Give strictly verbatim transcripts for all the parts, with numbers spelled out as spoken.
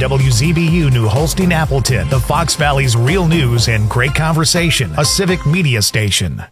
W Z B U New Holstein Appleton, the Fox Valley's real news and great conversation, a civic media station.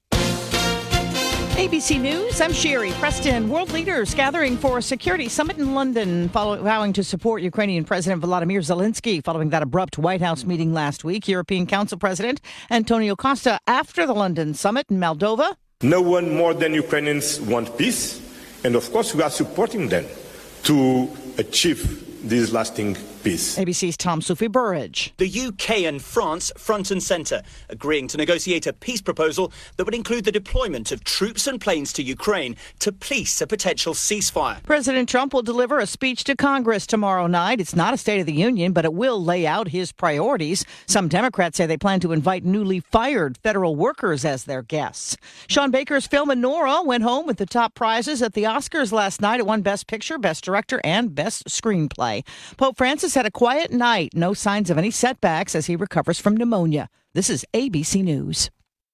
A B C News, I'm Sherry Preston. World leaders gathering for a security summit in London, following, vowing to support Ukrainian President Volodymyr Zelensky following that abrupt White House meeting last week. European Council President Antonio Costa after the London summit in Moldova. No one more than Ukrainians want peace, and of course we are supporting them to achieve this lasting peace. A B C's Tom Sufi Burridge. The U K and France front and centre, agreeing to negotiate a peace proposal that would include the deployment of troops and planes to Ukraine to police a potential ceasefire. President Trump will deliver a speech to Congress tomorrow night. It's not a State of the Union, but it will lay out his priorities. Some Democrats say they plan to invite newly fired federal workers as their guests. Sean Baker's film Anora went home with the top prizes at the Oscars last night. It won Best Picture, Best Director, and Best Screenplay. Pope Francis had a quiet night. No signs of any setbacks as he recovers from pneumonia. This is A B C News.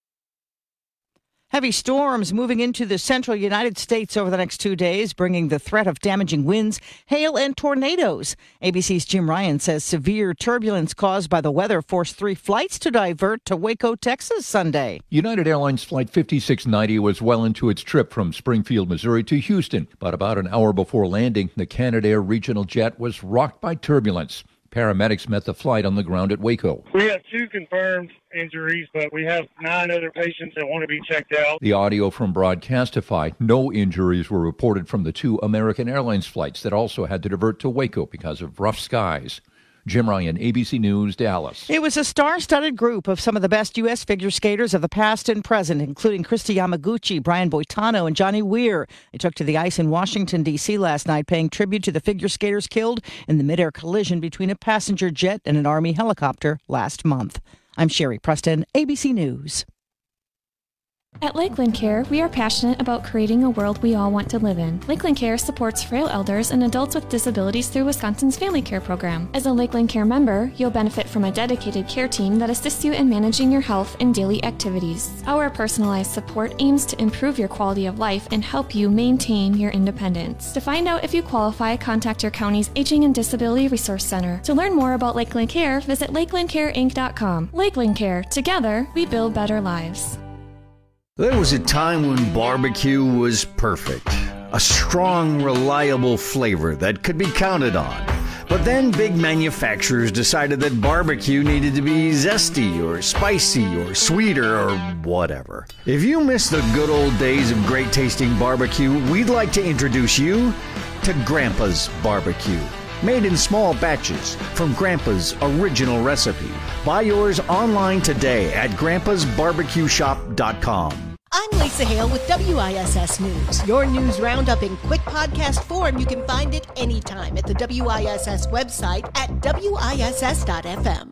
Heavy storms moving into the central United States over the next two days, bringing the threat of damaging winds, hail, and tornadoes. A B C's Jim Ryan says severe turbulence caused by the weather forced three flights to divert to Waco, Texas, Sunday. United Airlines Flight fifty-six ninety was well into its trip from Springfield, Missouri to Houston, but about an hour before landing, the Canadair regional jet was rocked by turbulence. Paramedics met the flight on the ground at Waco. We have two confirmed injuries, but we have nine other patients that want to be checked out. The audio from Broadcastify, no injuries were reported from the two American Airlines flights that also had to divert to Waco because of rough skies. Jim Ryan, A B C News, Dallas. It was a star-studded group of some of the best U S figure skaters of the past and present, including Kristi Yamaguchi, Brian Boitano, and Johnny Weir. They took to the ice in Washington, D C last night, paying tribute to the figure skaters killed in the midair collision between a passenger jet and an Army helicopter last month. I'm Sherry Preston, A B C News. At Lakeland Care, we are passionate about creating a world we all want to live in. Lakeland Care supports frail elders and adults with disabilities through Wisconsin's Family Care Program. As a Lakeland Care member, you'll benefit from a dedicated care team that assists you in managing your health and daily activities. Our personalized support aims to improve your quality of life and help you maintain your independence. To find out if you qualify, contact your county's Aging and Disability Resource Center. To learn more about Lakeland Care, visit lakeland care inc dot com. Lakeland Care. Together, we build better lives. There was a time when barbecue was perfect. A strong, reliable flavor that could be counted on. But then big manufacturers decided that barbecue needed to be zesty or spicy or sweeter or whatever. If you miss the good old days of great tasting barbecue, we'd like to introduce you to Grandpa's Barbecue. Made in small batches from Grandpa's original recipe. Buy yours online today at grandpas barbecue shop dot com. I'm Lisa Hale with W I S S News. Your news roundup in quick podcast form. You can find it anytime at the W I S S website at W I S S dot F M.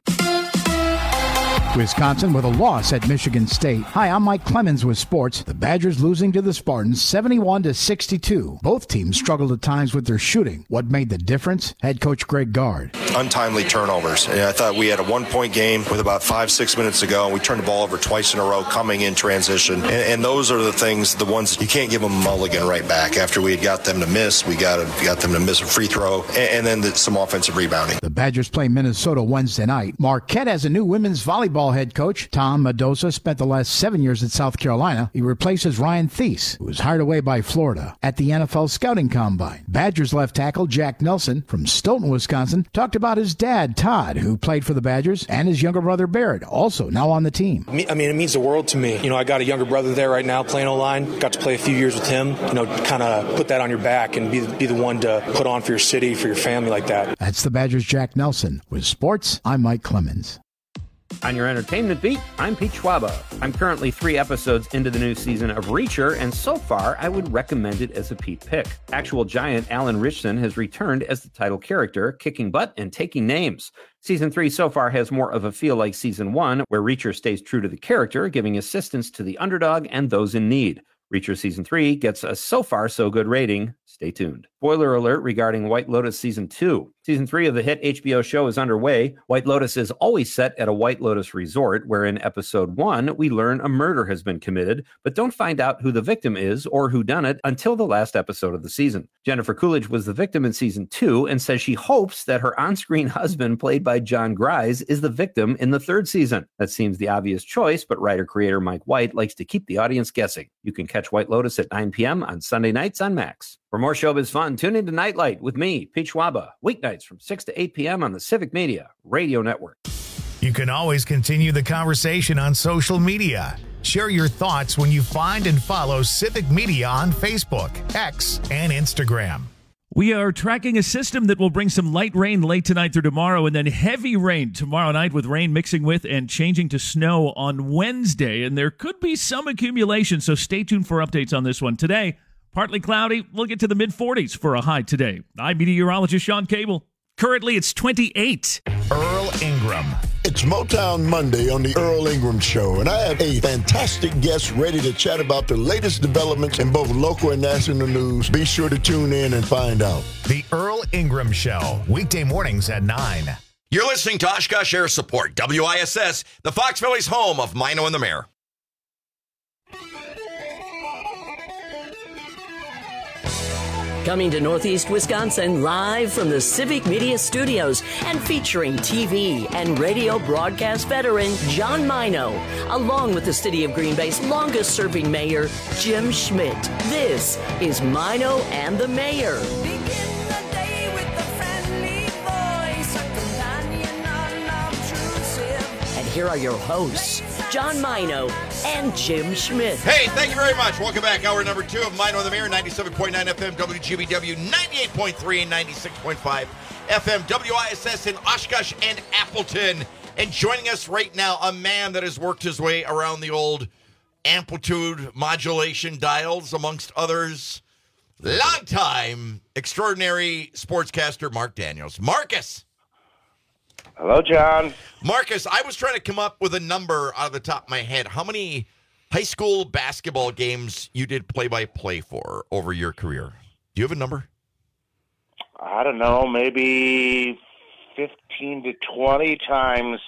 Wisconsin with a loss at Michigan State. Hi, I'm Mike Clemens with sports. The Badgers losing to the Spartans seventy-one to sixty-two. Both teams struggled at times with their shooting. What made the difference? Head coach Greg Gard. Untimely turnovers. And I thought we had a one-point game with about five, six minutes to go, and we turned the ball over twice in a row coming in transition. And, and those are the things, the ones you can't give them a mulligan right back. After we had got them to miss, we got, we got them to miss a free throw, and, and then the, some offensive rebounding. The Badgers play Minnesota Wednesday night. Marquette has a new women's volleyball head coach. Tom Mendoza spent the last seven years at South Carolina. He replaces Ryan Thies, who was hired away by Florida at the N F L Scouting Combine. Badgers left tackle Jack Nelson from Stoughton, Wisconsin, talked about his dad, Todd, who played for the Badgers, and his younger brother, Barrett, also now on the team. I mean, it means the world to me. You know, I got a younger brother there right now playing O-line. Got to play a few years with him. You know, kind of put that on your back and be, be the one to put on for your city, for your family like that. That's the Badgers' Jack Nelson. With sports, I'm Mike Clemens. On your entertainment beat, I'm Pete Schwaba. I'm currently three episodes into the new season of Reacher, and so far, I would recommend it as a Pete pick. Actual giant Alan Ritchson has returned as the title character, kicking butt and taking names. Season three so far has more of a feel like season one, where Reacher stays true to the character, giving assistance to the underdog and those in need. Reacher Season three gets a so far so good rating, Stay tuned. Spoiler alert regarding White Lotus Season two. Season three of the hit H B O show is underway. White Lotus is always set at a White Lotus resort, where in episode one, we learn a murder has been committed, but don't find out who the victim is or who done it until the last episode of the season. Jennifer Coolidge was the victim in season two and says she hopes that her on-screen husband, played by John Grise, is the victim in the third season. That seems the obvious choice, but writer-creator Mike White likes to keep the audience guessing. You can catch White Lotus at nine p.m. on Sunday nights on Max. For more showbiz fun, tune into Nightlight with me, Pete Schwaba, weeknights from six to eight p.m. on the Civic Media Radio Network. You can always continue the conversation on social media. Share your thoughts when you find and follow Civic Media on Facebook, X, and Instagram. We are tracking a system that will bring some light rain late tonight through tomorrow and then heavy rain tomorrow night, with rain mixing with and changing to snow on Wednesday. And there could be some accumulation, so stay tuned for updates on this one. Today, partly cloudy. We'll get to the mid forties for a high today. I'm meteorologist Sean Cable. Currently, it's twenty-eight. Earl Ingram. It's Motown Monday on the Earl Ingram Show, and I have a fantastic guest ready to chat about the latest developments in both local and national news. Be sure to tune in and find out. The Earl Ingram Show, weekday mornings at nine. You're listening to Oshkosh Air Support, W I S S, the Fox Valley's home of Mino and the Mayor. Coming to Northeast Wisconsin live from the Civic Media Studios and featuring T V and radio broadcast veteran John Mino, along with the City of Green Bay's longest-serving mayor, Jim Schmidt. This is Mino and the Mayor. And here are your hosts, John Mino and Jim Schmidt. Hey, thank you very much. Welcome back. Hour number two of Mino and the Mayor, ninety-seven point nine F M, W G B W, ninety-eight point three and ninety-six point five F M, W I S S in Oshkosh and Appleton. And joining us right now, a man that has worked his way around the old amplitude modulation dials, amongst others, longtime extraordinary sportscaster Mark Daniels. Marcus. Hello, John. Marcus, I was trying to come up with a number out of the top of my head. How many high school basketball games you did play-by-play for over your career? Do you have a number? I don't know, maybe fifteen to twenty times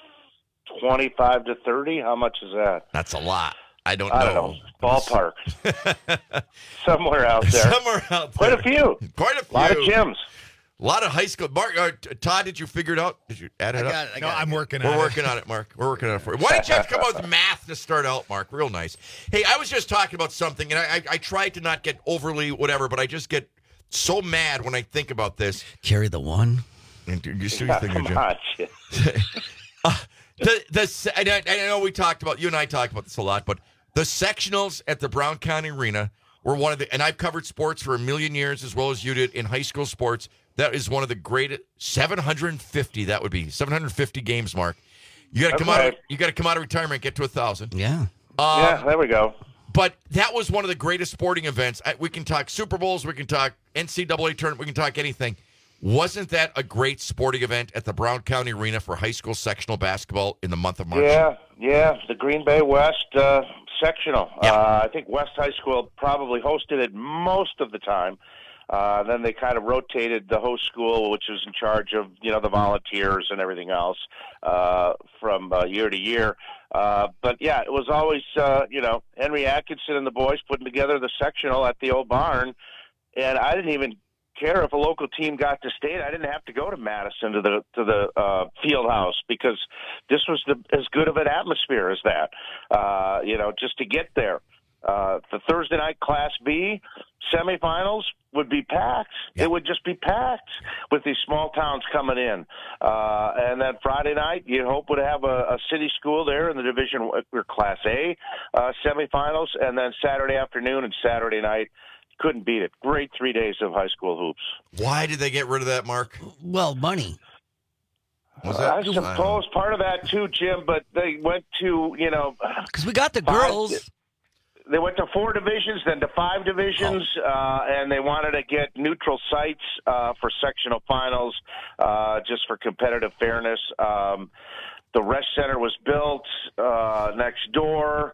twenty-five to thirty. How much is that? That's a lot. I don't I know. Don't know. Ballpark. Somewhere out there. Somewhere out there. Quite a few. Quite a few. A lot of gyms. A lot of high school. Mark, uh, Todd, did you figure it out? Did you add it I up? got it, I No, got I'm it. working We're on working it. on it, Mark. We're working on it for you. Why didn't you have to come up with math to start out, Mark? Real nice. Hey, I was just talking about something, and I, I, I try to not get overly whatever, but I just get so mad when I think about this. Carry the one. And you see Yeah, your come Jim. on, Jim. uh, the the and I, I know we talked about you and I talked about this a lot, but the sectionals at the Brown County Arena were one of the, and I've covered sports for a million years as well as you did in high school sports. That is one of the greatest. seven hundred fifty. That would be seven hundred fifty games, Mark. You got to come Okay. out. Of, you got to come out of retirement, get to a thousand. Yeah. Um, yeah, there we go. But that was one of the greatest sporting events. I, we can talk Super Bowls. We can talk N C double A tournament. We can talk anything. Wasn't that a great sporting event at the Brown County Arena for high school sectional basketball in the month of March? Yeah, yeah. The Green Bay West uh, sectional. Yeah. Uh, I think West High School probably hosted it most of the time. Uh, then they kind of rotated the host school, which was in charge of, you know, the volunteers and everything else uh, from uh, year to year. Uh, but, yeah, it was always, uh, you know, Henry Atkinson and the boys putting together the sectional at the old barn. And I didn't even care if a local team got to state. I didn't have to go to Madison to the to the uh, field house because this was the, as good of an atmosphere as that, uh, you know, just to get there. Uh, the Thursday night Class B semifinals would be packed. Yeah. It would just be packed with these small towns coming in. Uh, and then Friday night, you hope would have a, a city school there in the Division or Class A uh, semifinals. And then Saturday afternoon and Saturday night, couldn't beat it. Great three days of high school hoops. Why did they get rid of that, Mark? Well, money. Was Uh, that? I suppose part of that too, Jim, but they went to, you know... Because we got the five- girls. They went to four divisions, then to five divisions, Oh. uh, and they wanted to get neutral sites uh, for sectional finals, uh, just for competitive fairness. Um, the rec center was built uh, next door.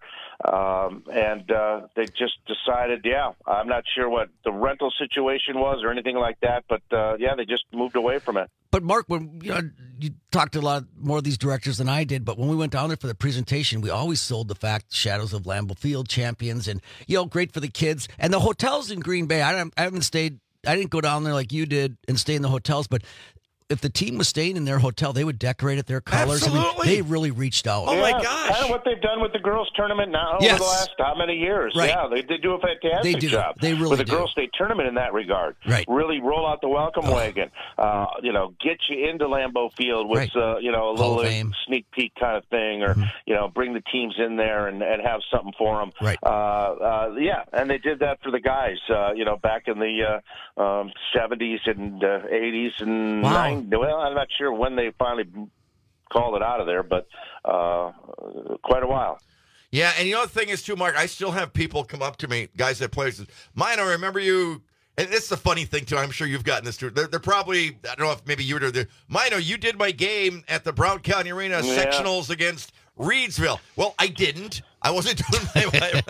Um, and uh, they just decided, yeah, I'm not sure what the rental situation was or anything like that, but uh, yeah, they just moved away from it. But Mark, when you, know, you talked to a lot more of these directors than I did, but when we went down there for the presentation, we always sold the fact Shadows of Lambeau Field champions, and you know, great for the kids. And the hotels in Green Bay, I, don't, I haven't stayed. I didn't go down there like you did and stay in the hotels, but if the team was staying in their hotel, they would decorate it their colors. Absolutely. I mean, they really reached out. Oh, yeah, my gosh. Kind of what they've done with the girls' tournament now Yes. over the last how many years. Right. Yeah, they, they do a fantastic They do. job. They really with the do. girls' state tournament in that regard. Right. Really roll out the welcome Oh. wagon. Uh, you know, get you into Lambeau Field with, Right. uh, you know, a Hall little of uh, Fame. sneak peek kind of thing, or, Mhm. you know, bring the teams in there and, and have something for them. Right. Uh, uh, yeah, and they did that for the guys, uh, you know, back in the uh, um, seventies and uh, eighties and Wow. nine. Well, I'm not sure when they finally called it out of there, but uh, quite a while. Yeah, and you know the thing is, too, Mark, I still have people come up to me, guys that play, says, Mine, I remember you, and this is a funny thing, too, I'm sure you've gotten this, too. They're, they're probably, I don't know if maybe you were there, Mine, you did my game at the Brown County Arena Yeah. sectionals against Reedsville. Well, I didn't. I wasn't doing my,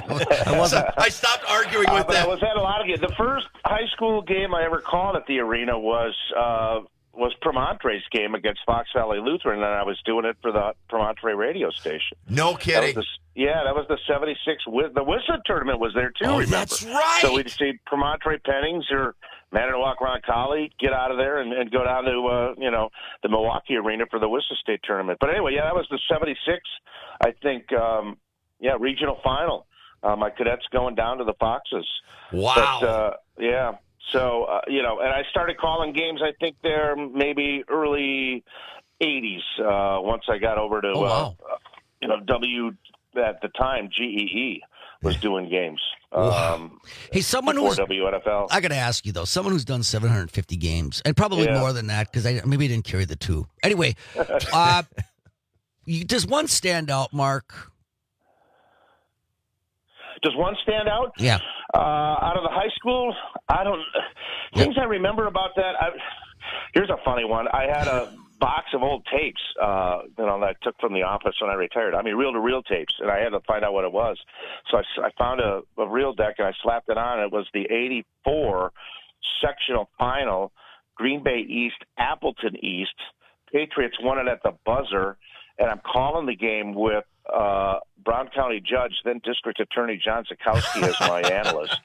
I wasn't. I stopped arguing Uh, with but I them. was at a lot of games. The first high school game I ever called at the arena was uh, was Promontre's game against Fox Valley Lutheran, and I was doing it for the Promontre radio station. No That was kidding. the, yeah, that was the seventy-six. Wi- The Whistler tournament was there, too, Oh, remember? that's right. So we'd see Promontre Pennings or Manitowoc Roncalli get out of there and, and go down to, uh, you know, the Milwaukee Arena for the Whistler State tournament. But anyway, yeah, that was the seventy-six, I think, um, yeah, regional final. Uh, my cadets going down to the Foxes. Wow. But, uh, yeah. So, uh, you know, and I started calling games, I think they're maybe early eighties, uh, once I got over to, Oh, wow. uh, you know, W, at the time, G E E was doing games. Wow. Um, Hey, someone before who's W N F L. I got to ask you though, someone who's done seven hundred fifty games and probably Yeah. more than that because I maybe I didn't carry the two. Anyway, uh, you, does one stand out, Mark? Does one stand out? Yeah. Uh, out of the high school, I don't. Things I remember about that. I, here's a funny one. I had a box of old tapes, uh, you know, that I took from the office when I retired. I mean, reel-to-reel tapes, and I had to find out what it was. So I, I found a, a reel deck and I slapped it on. It was the eighty-four sectional final, Green Bay East, Appleton East. Patriots won it at the buzzer, and I'm calling the game with uh, Brown County Judge, then District Attorney John Zukowski as my analyst.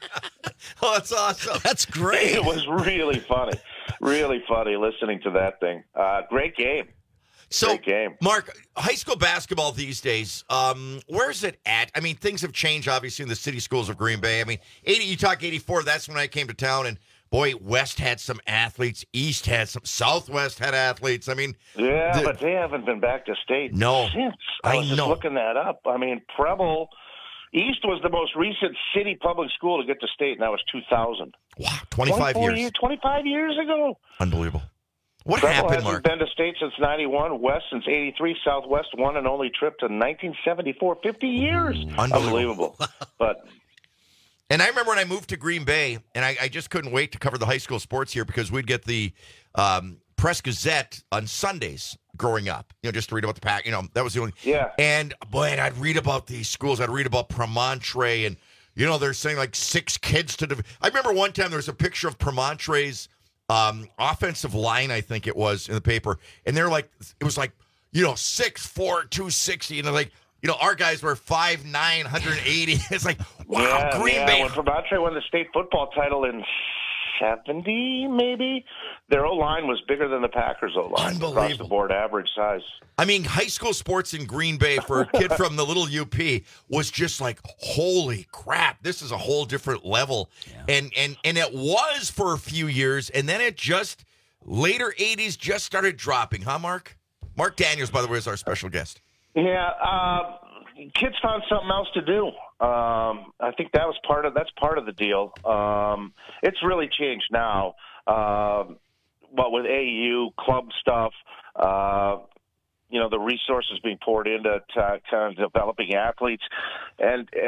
Oh, that's awesome. That's great. It was really funny, really funny listening to that thing. Uh, great game. So, Great game. Mark, high school basketball these days, um, where's it at? I mean, things have changed, obviously, in the city schools of Green Bay. I mean, eighty, you talk eighty-four, that's when I came to town, and boy, West had some athletes, East had some, Southwest had athletes. I mean, Yeah, the- but they haven't been back to state No, since. I I was just know. looking that up. I mean, Preble East was the most recent city public school to get to state, and that was two thousand. wow, twenty-five twenty-four years. years. twenty-five years ago. Unbelievable. What Preble happened, hasn't Mark? been to state since ninety-one, West since eighty-three, Southwest one and only trip to nineteen seventy-four. fifty years. Unbelievable. But And I remember when I moved to Green Bay, and I, I just couldn't wait to cover the high school sports here because we'd get the um, Press Gazette on Sundays growing up, you know, just to read about the pack. You know, that was the only. Yeah. And, boy, and I'd read about these schools. I'd read about Promontre, and, you know, they're saying like six kids to. Div- I remember one time there was a picture of Promontre's um, offensive line, I think it was, in the paper, and they're like, it was like, you know, six four, two sixty, and they're like, you know, our guys were five nine, one eighty. It's like, wow, yeah, Green yeah, Bay. when Promontre won the state football title in seventy, maybe, their O-line was bigger than the Packers' O-line. Across the Unbelievable. board average size. I mean, high school sports in Green Bay for a kid from the little U P was just like, holy crap, this is a whole different level. And and and it was for a few years, and then it just, later eighties, just started dropping, huh, Mark? Mark Daniels, by the way, is our special guest. Yeah, uh, kids found something else to do. Um, I think that was part of that's part of the deal. Um, it's really changed now. Um, what with A U club stuff, uh, you know, the resources being poured into to, kind of developing athletes, and and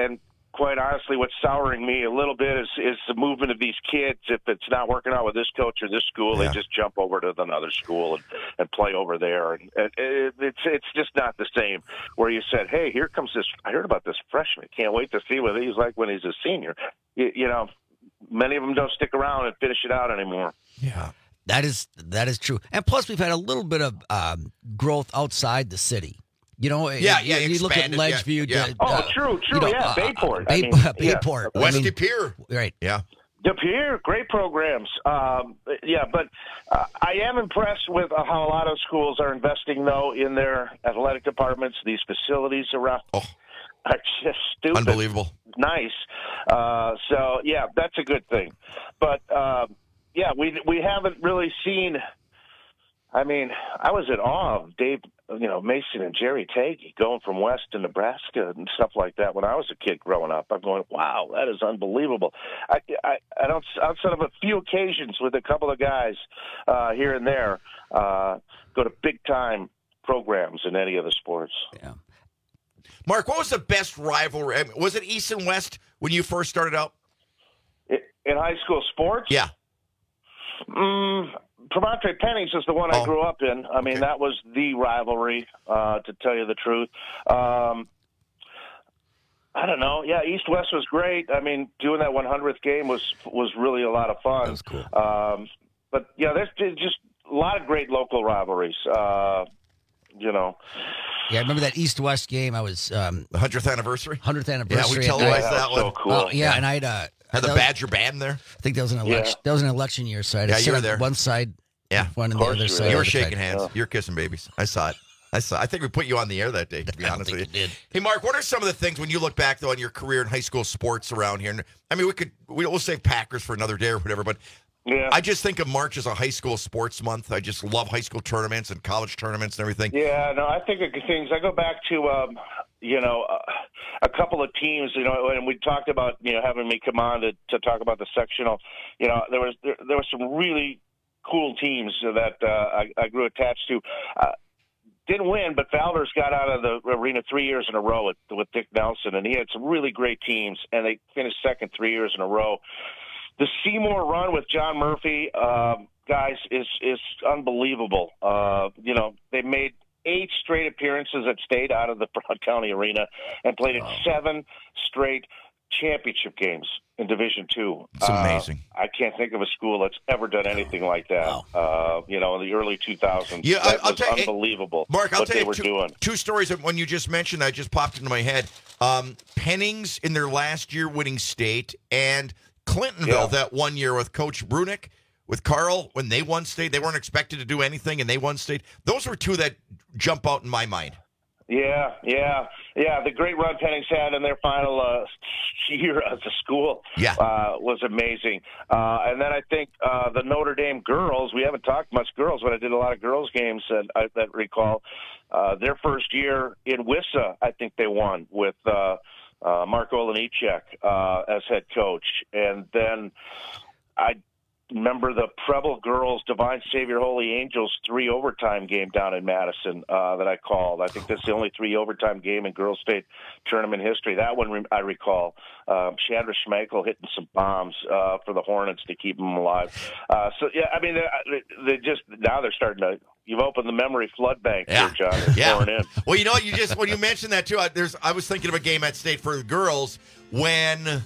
quite honestly, what's souring me a little bit is, is the movement of these kids. If it's not working out with this coach or this school, yeah. they just jump over to another school and, and play over there. And it, it, it's it's just not the same. Where you said, "Hey, here comes this." I heard about this freshman. Can't wait to see what he's like when he's a senior. You, you know, many of them don't stick around and finish it out anymore. Yeah, that is that is true. And plus, we've had a little bit of um, growth outside the city. You know, yeah, you, yeah. you look at Ledgeview. Yeah, yeah. Uh, oh, true, true. You know, yeah, uh, Bayport. Bay, I mean, Bayport. Yeah. West I mean, De Pere. Right. Yeah. De Pere, great programs. Um, yeah, but uh, I am impressed with uh, how a lot of schools are investing, though, in their athletic departments. These facilities around oh. are just stupid. Unbelievable. Nice. Uh, so, yeah, that's a good thing. But, uh, yeah, we we haven't really seen – I mean, I was in awe of Dave, you know, Mason and Jerry Tagey going from West to Nebraska and stuff like that when I was a kid growing up. I'm going, wow, that is unbelievable. I, I, I don't, outside of a few occasions with a couple of guys uh, here and there, uh, go to big-time programs in any of the sports. Yeah. Mark, what was the best rivalry? I mean, was it East and West when you first started out? In high school sports? Yeah. Mm, Tremontre Pennings is the one oh. I grew up in. I mean, okay. that was the rivalry, uh, to tell you the truth. Um, I don't know. Yeah, East-West was great. I mean, doing that one hundredth game was was really a lot of fun. That was cool. Um, but, yeah, there's just a lot of great local rivalries, uh, you know. Yeah, I remember that East-West game. I was um, the hundredth anniversary. Hundredth anniversary. Yeah, we televised yeah, that one. So cool. Oh, yeah, and I'd uh, had the was, Badger band there. I think that was an election. Yeah. That was an election year, so I had yeah, to you sit were on there. one side, yeah, one on the other side. You were shaking hands. Yeah. You were kissing babies. I saw it. I saw. I think we put you on the air that day. To be I honest think with you, you did. Hey, Mark, what are some of the things when you look back though on your career in high school sports around here? I mean, we could we'll save Packers for another day or whatever, but. Yeah. I just think of March as a high school sports month. I just love high school tournaments and college tournaments and everything. Yeah, no, I think of things. I go back to, um, you know, uh, a couple of teams, you know, and we talked about, you know, having me come on to, to talk about the sectional. You know, there was there, there were some really cool teams that uh, I, I grew attached to. Uh, didn't win, but Valders got out of the arena three years in a row with, with Dick Nelson, and he had some really great teams, and they finished second three years in a row. The Seymour run with John Murphy, uh, guys, is is unbelievable. Uh, you know, they made eight straight appearances at state out of the Brown County Arena and played in seven straight championship games in Division Two. It's amazing. Uh, I can't think of a school that's ever done anything like that. Wow. Uh, you know, in the early two thousands, yeah, that I'll was tell you, unbelievable. Mark, I'll what tell they you were two, doing. two stories that when you just mentioned that just popped into my head. Um, Pennings in their last year winning state, and Clintonville Yeah. that one year with Coach Brunick, with Carl, when they won state, they weren't expected to do anything, and they won state. Those were two that jump out in my mind. Yeah, yeah, yeah. The great run Pennings had in their final uh, year as a school yeah. uh, was amazing. Uh, and then I think uh, the Notre Dame girls, we haven't talked much girls, but I did a lot of girls games that I that recall. Uh, their first year in W I S A, I think they won with uh, uh, Mark Olenichek uh, as head coach. And then I remember the Preble girls, Divine Savior Holy Angels, three overtime game down in Madison uh, that I called. I think that's the only three overtime game in girls state tournament history. That one I recall. Um, Chandra Schmeichel hitting some bombs uh, for the Hornets to keep them alive. Uh, so yeah, I mean, they, they just now they're starting to. You've opened the memory flood bank yeah. here, John. They're yeah. pouring in. Well, you know what? You just when you mentioned that too, I, there's I was thinking of a game at state for the girls when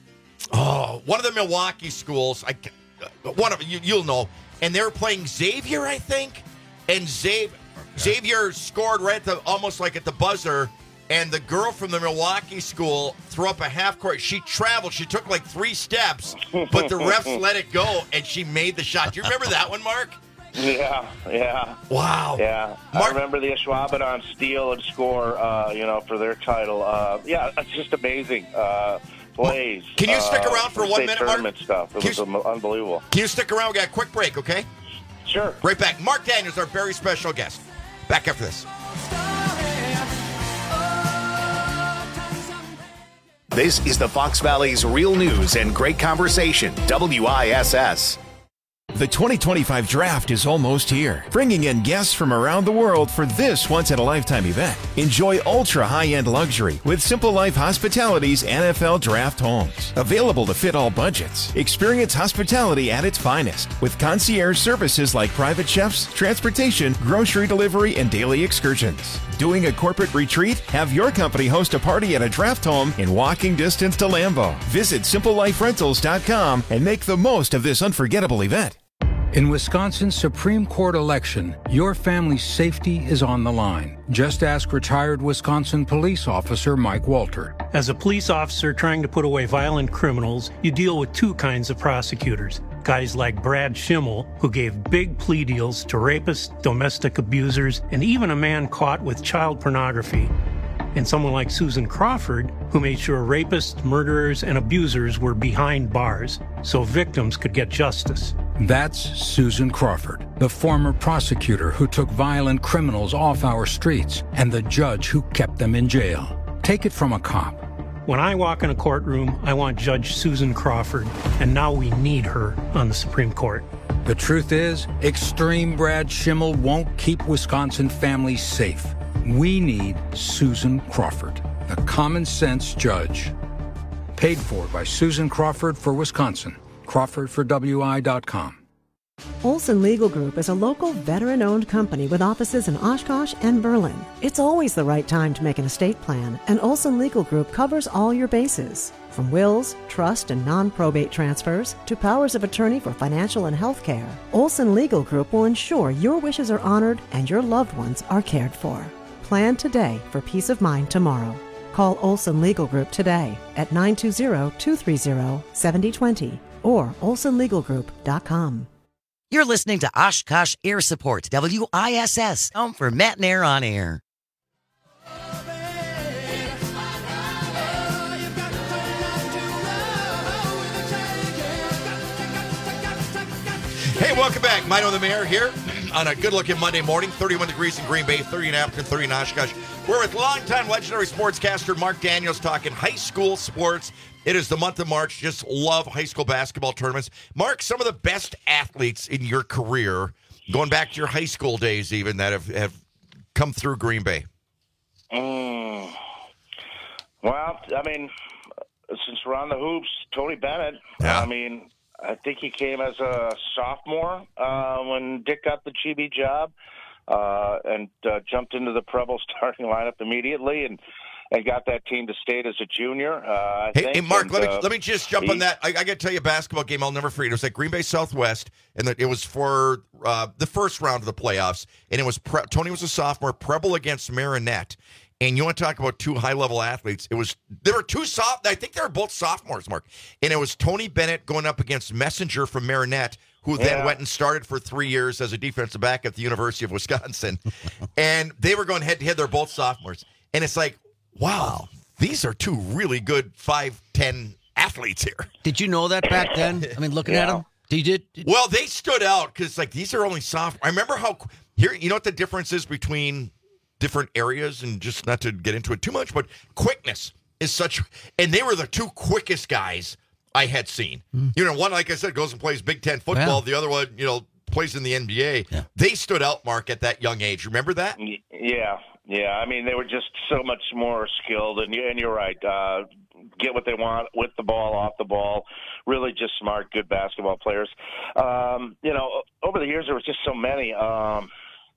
oh one of the Milwaukee schools. I. One of you, you'll know, and they were playing Xavier, I think, and Xavier, Xavier scored right at the almost like at the buzzer, and the girl from the Milwaukee school threw up a half court. She traveled, she took like three steps, but the refs let it go, and she made the shot. Do you remember that one, Mark? Yeah, yeah. Wow. Yeah. Mark- I remember the Ashwaubenon steal and score, uh, you know, for their title. Uh, yeah, it's just amazing. Uh, plays. Can you stick uh, around for for one state minute, tournament Mark? stuff. It Can was you, um, unbelievable. Can you stick around? We got a quick break, okay? Sure. Right back. Mark Daniels, our very special guest. Back after this. This is the Fox Valley's Real News and Great Conversation, W I S S. The twenty twenty-five draft is almost here, bringing in guests from around the world for this once-in-a-lifetime event. Enjoy ultra-high-end luxury with Simple Life Hospitality's N F L Draft Homes. Available to fit all budgets. Experience hospitality at its finest with concierge services like private chefs, transportation, grocery delivery, and daily excursions. Doing a corporate retreat? Have your company host a party at a draft home in walking distance to Lambeau. Visit simple life rentals dot com and make the most of this unforgettable event. In Wisconsin's Supreme Court election, your family's safety is on the line. Just ask retired Wisconsin police officer Mike Walter. As a police officer trying to put away violent criminals, you deal with two kinds of prosecutors. Guys like Brad Schimmel, who gave big plea deals to rapists, domestic abusers, and even a man caught with child pornography. And someone like Susan Crawford, who made sure rapists, murderers, and abusers were behind bars so victims could get justice. That's Susan Crawford, the former prosecutor who took violent criminals off our streets and the judge who kept them in jail. Take it from a cop. When I walk in a courtroom, I want Judge Susan Crawford, and now we need her on the Supreme Court. The truth is, extreme Brad Schimmel won't keep Wisconsin families safe. We need Susan Crawford, the common sense judge. Paid for by Susan Crawford for Wisconsin. Crawford for W I dot com. Olson Legal Group is a local veteran-owned company with offices in Oshkosh and Berlin. It's always the right time to make an estate plan, and Olson Legal Group covers all your bases. From wills, trust, and non-probate transfers to powers of attorney for financial and health care, Olson Legal Group will ensure your wishes are honored and your loved ones are cared for. Plan today for peace of mind tomorrow. Call Olson Legal Group today at nine two zero, two three zero, seven zero two zero or olson legal group dot com. You're listening to Oshkosh Air Support, W I S S, home for Matt and Air on Air. Hey, welcome back. Mino the Mayor here on a good-looking Monday morning. thirty-one degrees in Green Bay, thirty in Appleton, thirty in Oshkosh. We're with longtime legendary sportscaster Mark Daniels talking high school sports. It is the month of March. Just love high school basketball tournaments. Mark, some of the best athletes in your career, going back to your high school days even, that have, have come through Green Bay. Mm. Well, I mean, since we're on the hoops, Tony Bennett. Yeah. I mean, I think he came as a sophomore uh, when Dick got the G B job uh, and uh, jumped into the Preble starting lineup immediately and, and got that team to state as a junior. Uh, I Hey, think. hey, Mark, and, let me uh, let me just jump he- on that. I, I got to tell you a basketball game I'll never forget. It was at Green Bay Southwest, and it was for uh, the first round of the playoffs. And it was Pre- Tony was a sophomore, Preble against Marinette. And you want to talk about two high-level athletes? It was there were two soft. I think they were both sophomores, Mark. And it was Tony Bennett going up against Messenger from Marinette, who then Yeah. went and started for three years as a defensive back at the University of Wisconsin. And they were going head-to-head. They're both sophomores. And it's like, wow, these are two really good five ten athletes here. Did you know that back then? I mean, looking at Yeah. them, did you did? Well, they stood out because like these are only soft. I remember how here. You know what the difference is between different areas, and just not to get into it too much, but quickness is such. And they were the two quickest guys I had seen. Mm. You know, one, like I said, goes and plays Big Ten football. Wow. The other one, you know, plays in the N B A. They stood out, Mark, at that young age. Remember that? Y- Yeah, yeah. I mean, they were just so much more skilled, and, you- and you're right. Uh, get what they want with the ball, off the ball. Really just smart, good basketball players. Um, you know, over the years, there was just so many. Um,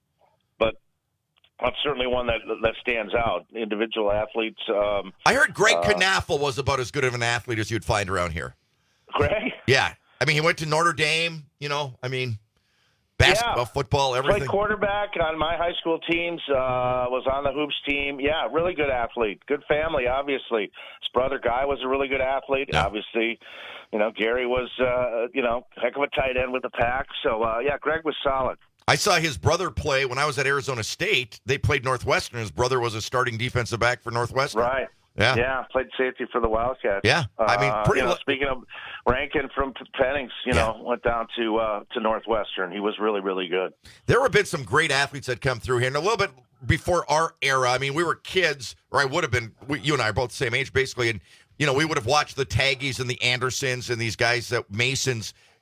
but I'm certainly one that that stands out. Individual athletes. Um, I heard Greg uh, Knaffel was about as good of an athlete as you'd find around here. Greg? Yeah. I mean, he went to Notre Dame, you know, I mean, basketball, Yeah. football, everything. Played quarterback on my high school teams. Uh, was on the hoops team. Yeah, really good athlete. Good family, obviously. His brother Guy was a really good athlete. Obviously, you know, Gary was, uh, you know, heck of a tight end with the pack. So uh, yeah, Greg was solid. I saw his brother play when I was at Arizona State. They played Northwestern. His brother was a starting defensive back for Northwestern. Right. Yeah. Yeah, played safety for the Wildcats. Yeah. I mean, Uh, pretty you know, lo- speaking of Rankin from Pennings, you know, went down to uh, to Northwestern. He was really, really good. There have been some great athletes that come through here. And a little bit before our era, I mean, we were kids, or I would have been, we, you and I are both the same age, basically. And, you know, we would have watched the Taggies and the Andersons and these guys that Masons,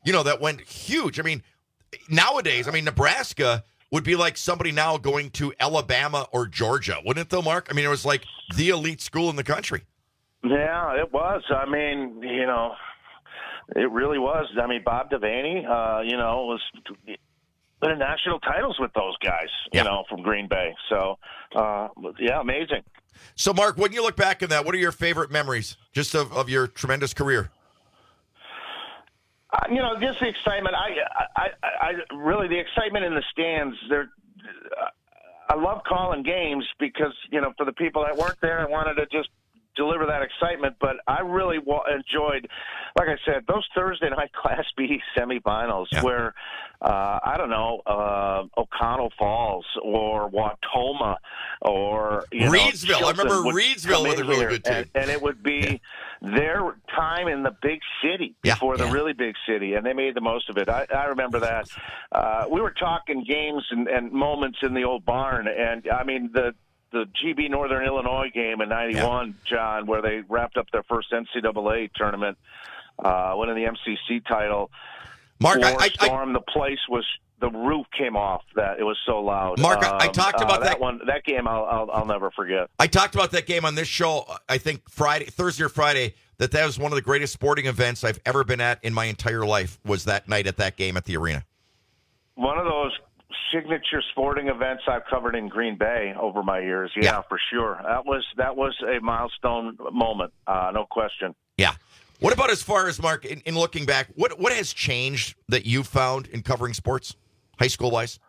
you know, that went huge. I mean, nowadays, I mean, Nebraska would be like somebody now going to Alabama or Georgia, wouldn't it, though, Mark? I mean, it was like the elite school in the country. Yeah, it was. I mean, you know, it really was. I mean, Bob Devaney, uh, you know, was winning national titles with those guys, you Yeah. know, from Green Bay. So, uh, yeah, amazing. So, Mark, when you look back on that, what are your favorite memories just of, of your tremendous career? Uh, you know, just the excitement. I, I, I, I really the excitement in the stands. There, I love calling games because you know, for the people that weren't there, I wanted to just deliver that excitement. But I really wa- enjoyed, like I said, those Thursday night Class B semifinals Yeah. where uh, I don't know uh, O'Connell Falls or Watoma or you know, Reidsville. I Chilton remember would Reidsville come with in a really here, good team. and, and it would be their time in the big city Yeah. before the Yeah. really big city, and they made the most of it. I, I remember that. Uh, we were talking games and, and moments in the old barn, and I mean the the G B Northern Illinois game in ninety-one, John, where they wrapped up their first N C double A tournament, uh, winning the M C C title. Mark, I- War I- storm, the place was. The roof came off. That it was so loud. Mark, I- I Um, talked uh, about that- one. That game, I'll, I'll I'll never forget. I talked about that game on this show, I think Friday, Thursday or Friday, that that was one of the greatest sporting events I've ever been at in my entire life, was that night at that game at the arena. One of those signature sporting events I've covered in Green Bay over my years. Yeah, Yeah. for sure. That was that was a milestone moment, uh, no question. Yeah. What about as far as, Mark, in, in looking back, what what has changed that you've found in covering sports, high school-wise?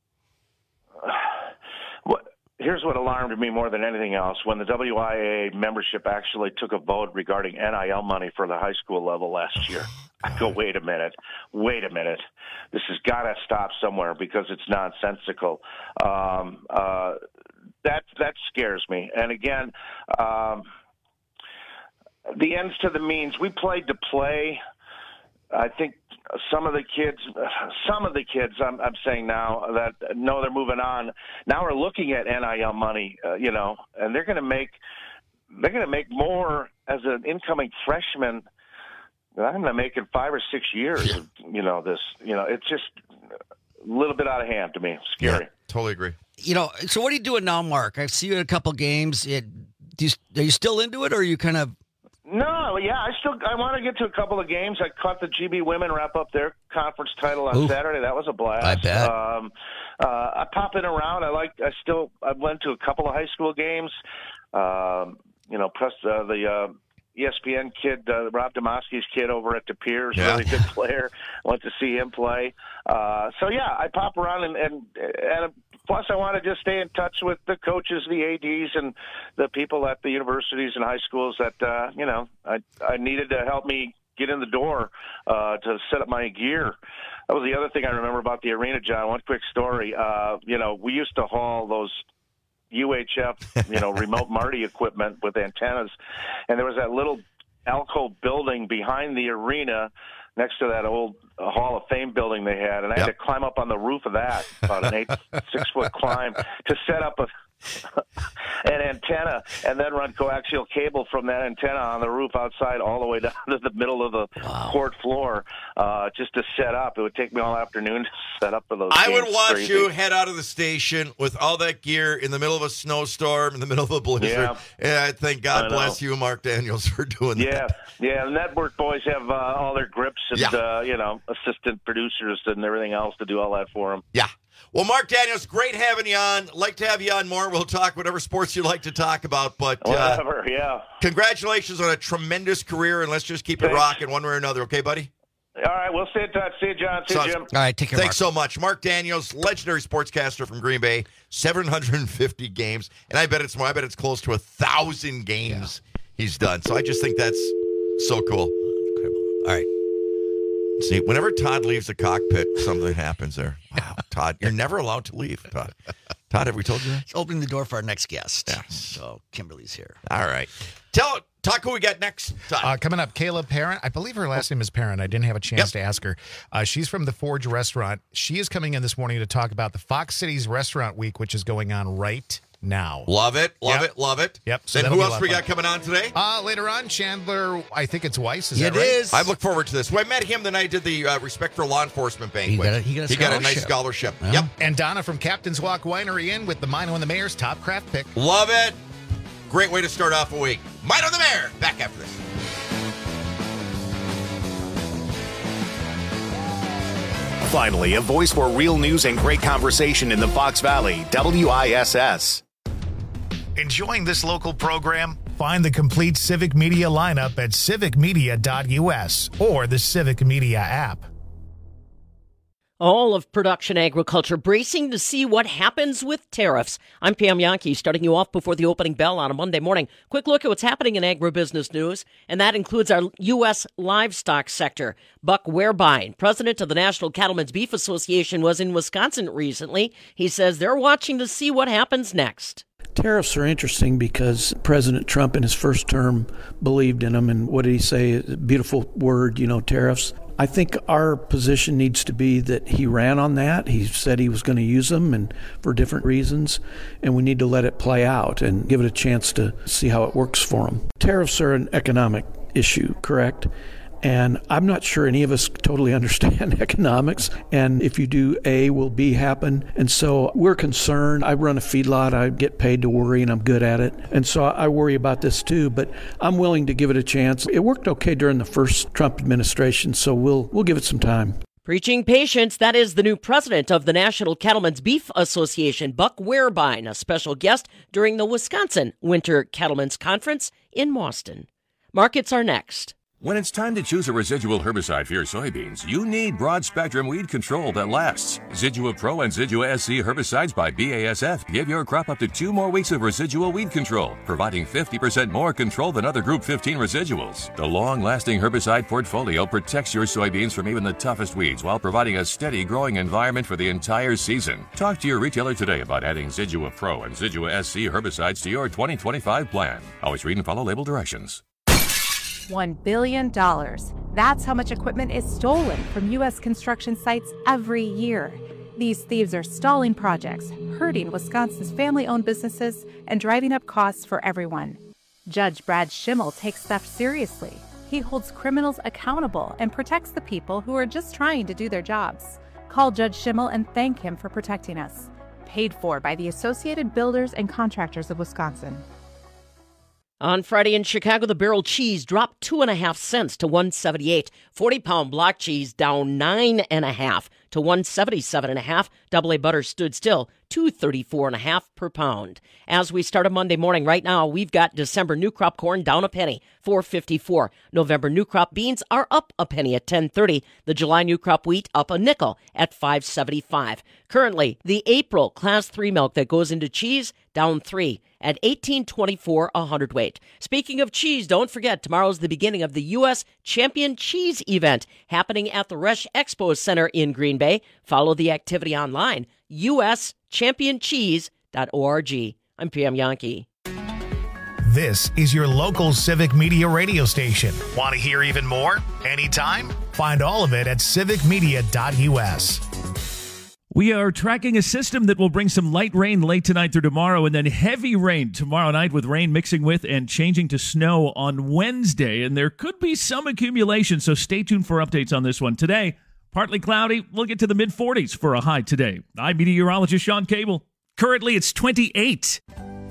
What, here's what alarmed me more than anything else. When the W I A A membership actually took a vote regarding N I L money for the high school level last year, I go, wait a minute, wait a minute. This has got to stop somewhere because it's nonsensical. Um, uh, that, that scares me. And again, um, the ends to the means. We played to play. I think some of the kids, some of the kids, I'm, I'm saying now that know they're moving on. Now we're looking at N I L money, uh, you know, and they're going to make they're going to make more as an incoming freshman than I'm going to make in five or six years. Yeah. You know, this, you know, it's just a little bit out of hand to me. Scary. Yeah, totally agree. You know, so what are you doing now, Mark? I see you in a couple games. It, do you, are you still into it, or are you kind of? No, yeah, I still I want to get to a couple of games. I caught the G B women wrap up their conference title on Ooh. Saturday. That was a blast. I bet. Um, uh, I pop in around. I like. I still. I went to a couple of high school games. Um, you know, plus uh, the uh, E S P N kid, uh, Rob Demoski's kid over at De Peers, Yeah. really good player. Went to see him play. Uh, so yeah, I pop around and and, and plus I want to just stay in touch with the coaches, the A Ds, and the people at the universities and high schools that uh, you know I I needed to help me get in the door uh, to set up my gear. That was the other thing I remember about the arena, John. One quick story. Uh, you know, we used to haul those U H F, you know, remote Marty equipment with antennas, and there was that little alcove building behind the arena next to that old uh, Hall of Fame building they had, and I had Yep. to climb up on the roof of that, about an eight, six foot climb, to set up a an antenna, and then run coaxial cable from that antenna on the roof outside all the way down to the middle of the Wow. court floor, uh, just to set up. It would take me all afternoon to set up for those. I games. would watch Crazy. you head out of the station with all that gear in the middle of a snowstorm, in the middle of a blizzard. Yeah. And I think God I know. bless you, Mark Daniels, for doing Yeah, that. yeah. The network boys have uh, all their grips and Yeah. uh, you know assistant producers and everything else to do all that for them. Yeah. Well, Mark Daniels, great having you on. Like to have you on more. We'll talk whatever sports you like to talk about. But uh, Whatever, yeah. congratulations on a tremendous career, and let's just keep it Thanks. rocking one way or another. Okay, buddy? All right, we'll stay in touch. See you, John. See you, Sounds- Jim. All right, take care, Thanks Mark. so much. Mark Daniels, legendary sportscaster from Green Bay, seven hundred fifty games. And I bet it's more. I bet it's close to one thousand games he's done. So I just think that's so cool. All right. See, whenever Todd leaves the cockpit, something happens there. Wow, Todd, you're never allowed to leave, Todd. Todd, have we told you that? It's opening the door for our next guest. Yes. So Kimberly's here. All right. Tell talk who we got next, Todd. Uh, coming up, Kayla Parent. I believe her last name is Parent. I didn't have a chance Yep. to ask her. Uh, she's from the Forge Restaurant. She is coming in this morning to talk about the Fox Cities Restaurant Week, which is going on right now. Love it, love Yep. it, love it. Yep. So Then that'll who be a else lot we of got coming on today? Uh, later on, Chandler, I think it's Weiss. Is It that right? is. I look forward to this. Well, I met him the night I did the uh, Respect for Law Enforcement banquet. got a- he got a nice scholarship. scholarship. Yeah. Yep. And Donna from Captain's Walk Winery in with the Mino and the Mayor's top craft pick. Love it. Great way to start off a week. Mino the Mayor. Back after this. Finally, a voice for real news and great conversation in the Fox Valley, W I S S. Enjoying this local program? Find the complete Civic Media lineup at civic media dot U S or the Civic Media app. All of production agriculture bracing to see what happens with tariffs. I'm Pam Yankee, starting you off before the opening bell on a Monday morning. Quick look at what's happening in agribusiness news, and that includes our U S livestock sector. Buck Werbine, president of the National Cattlemen's Beef Association, was in Wisconsin recently. He says they're watching to see what happens next. Tariffs are interesting because President Trump in his first term believed in them. And what did he say? A beautiful word, you know, tariffs. I think our position needs to be that he ran on that. He said he was going to use them and for different reasons. And we need to let it play out and give it a chance to see how it works for him. Tariffs are an economic issue, correct? And I'm not sure any of us totally understand economics. And if you do A, will B happen? And so we're concerned. I run a feedlot. I get paid to worry, and I'm good at it. And so I worry about this too, but I'm willing to give it a chance. It worked okay during the first Trump administration, so we'll we'll give it some time. Preaching patience, that is the new president of the National Cattlemen's Beef Association, Buck Werbine, a special guest during the Wisconsin Winter Cattlemen's Conference in Boston. Markets are next. When it's time to choose a residual herbicide for your soybeans, you need broad-spectrum weed control that lasts. Zidua Pro and Zidua S C herbicides by B A S F give your crop up to two more weeks of residual weed control, providing fifty percent more control than other Group fifteen residuals. The long-lasting herbicide portfolio protects your soybeans from even the toughest weeds while providing a steady growing environment for the entire season. Talk to your retailer today about adding Zidua Pro and Zidua S C herbicides to your twenty twenty-five plan. Always read and follow label directions. One billion dollars. That's how much equipment is stolen from U S construction sites every year. These thieves are stalling projects, hurting Wisconsin's family-owned businesses, and driving up costs for everyone. Judge Brad Schimmel takes theft seriously. He holds criminals accountable and protects the people who are just trying to do their jobs. Call Judge Schimmel and thank him for protecting us. Paid for by the Associated Builders and Contractors of Wisconsin. On Friday in Chicago, the barrel cheese dropped two and a half cents to one seventy-eight. forty-pound block cheese down nine and a half to one seventy-seven and a half. Double A butter stood still, two thirty-four and a half per pound. As we start a Monday morning, right now we've got December new crop corn down a penny, four fifty-four. November new crop beans are up a penny at ten thirty. The July new crop wheat up a nickel at five seventy-five. Currently, the April class three milk that goes into cheese down three at eighteen twenty-four a hundredweight. Speaking of cheese, don't forget tomorrow's the beginning of the U S Champion Cheese event happening at the Resch Expo Center in Green Bay. Follow the activity online, U S champion cheese dot org. I'm Pam Yankee. This is your local Civic Media radio station. Want to hear even more? Anytime? Find all of it at civic media dot U S. We are tracking a system that will bring some light rain late tonight through tomorrow and then heavy rain tomorrow night with rain mixing with and changing to snow on Wednesday. And there could be some accumulation, so stay tuned for updates on this one. Today, partly cloudy. We'll get to the mid forties for a high today. I'm meteorologist Sean Cable. Currently, it's twenty-eight.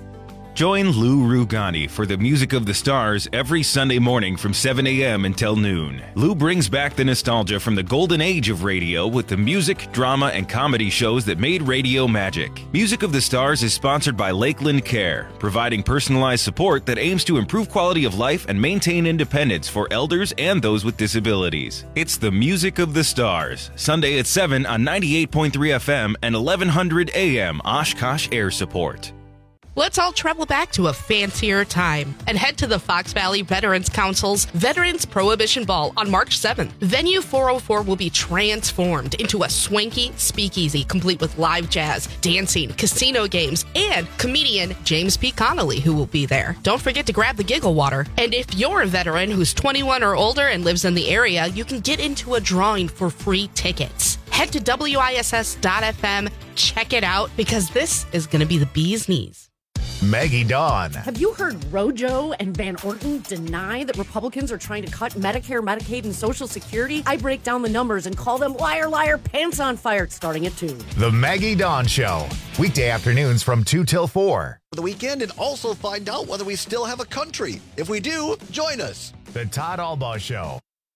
Join Lou Rugani for the Music of the Stars every Sunday morning from seven a.m. until noon. Lou brings back the nostalgia from the golden age of radio with the music, drama, and comedy shows that made radio magic. Music of the Stars is sponsored by Lakeland Care, providing personalized support that aims to improve quality of life and maintain independence for elders and those with disabilities. It's the Music of the Stars, Sunday at seven on ninety-eight point three F M and eleven hundred A M Oshkosh Air Support. Let's all travel back to a fancier time and head to the Fox Valley Veterans Council's Veterans Prohibition Ball on March seventh. Venue four oh four will be transformed into a swanky speakeasy complete with live jazz, dancing, casino games, and comedian James P. Connolly, who will be there. Don't forget to grab the giggle water. And if you're a veteran who's twenty-one or older and lives in the area, you can get into a drawing for free tickets. Head to W I S S dot F M, check it out, because this is going to be the bee's knees. Maggie Dawn. Have you heard Rojo and Van Orton deny that Republicans are trying to cut Medicare, Medicaid, and Social Security? I break down the numbers and call them liar, liar, pants on fire, starting at two. The Maggie Dawn Show. Weekday afternoons from two till four. For the weekend, and also find out whether we still have a country. If we do, join us. The Todd Albaugh Show.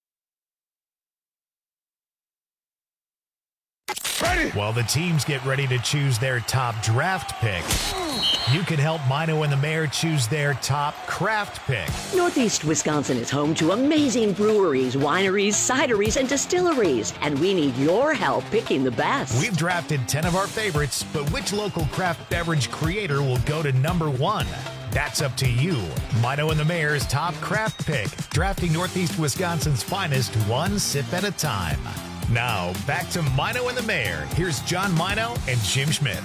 Ready? While the teams get ready to choose their top draft pick, you can help Mino and the Mayor choose their top craft pick. Northeast Wisconsin is home to amazing breweries, wineries, cideries, and distilleries, and we need your help picking the best. We've drafted ten of our favorites, but which local craft beverage creator will go to number one? That's up to you. Mino and the Mayor's top craft pick, drafting Northeast Wisconsin's finest one sip at a time. Now, back to Mino and the Mayor. Here's John Mino and Jim Schmidt.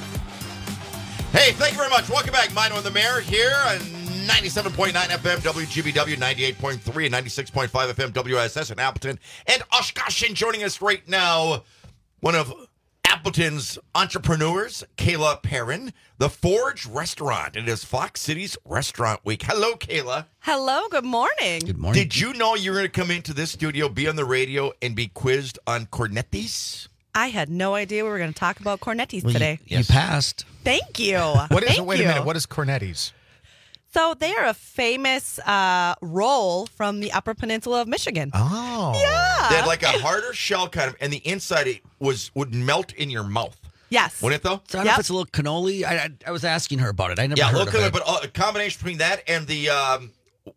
Hey, thank you very much. Welcome back. Mino and the Mayor here on ninety-seven point nine F M W G B W, ninety-eight point three and ninety-six point five F M W I S S in Appleton and Oshkosh. And joining us right now, one of Appleton's entrepreneurs, Kayla Perrin, the Forge Restaurant. It is Fox Cities Restaurant Week. Hello, Kayla. Hello, good morning. Good morning. Did you know you were going to come into this studio, be on the radio, and be quizzed on cornettis? I had no idea we were going to talk about cornettis Well, today. You, you passed. Thank you. What is? Thank Wait you. a minute. What is Cornetti's? So they are a famous uh, roll from the Upper Peninsula of Michigan. Oh, yeah. They had like a harder shell kind of, and the inside it was would melt in your mouth. Yes. Wouldn't it though? So I don't know if it's a little cannoli. I, I, I was asking her about it. I never yeah, heard look of at it. it, but a combination between that and the um,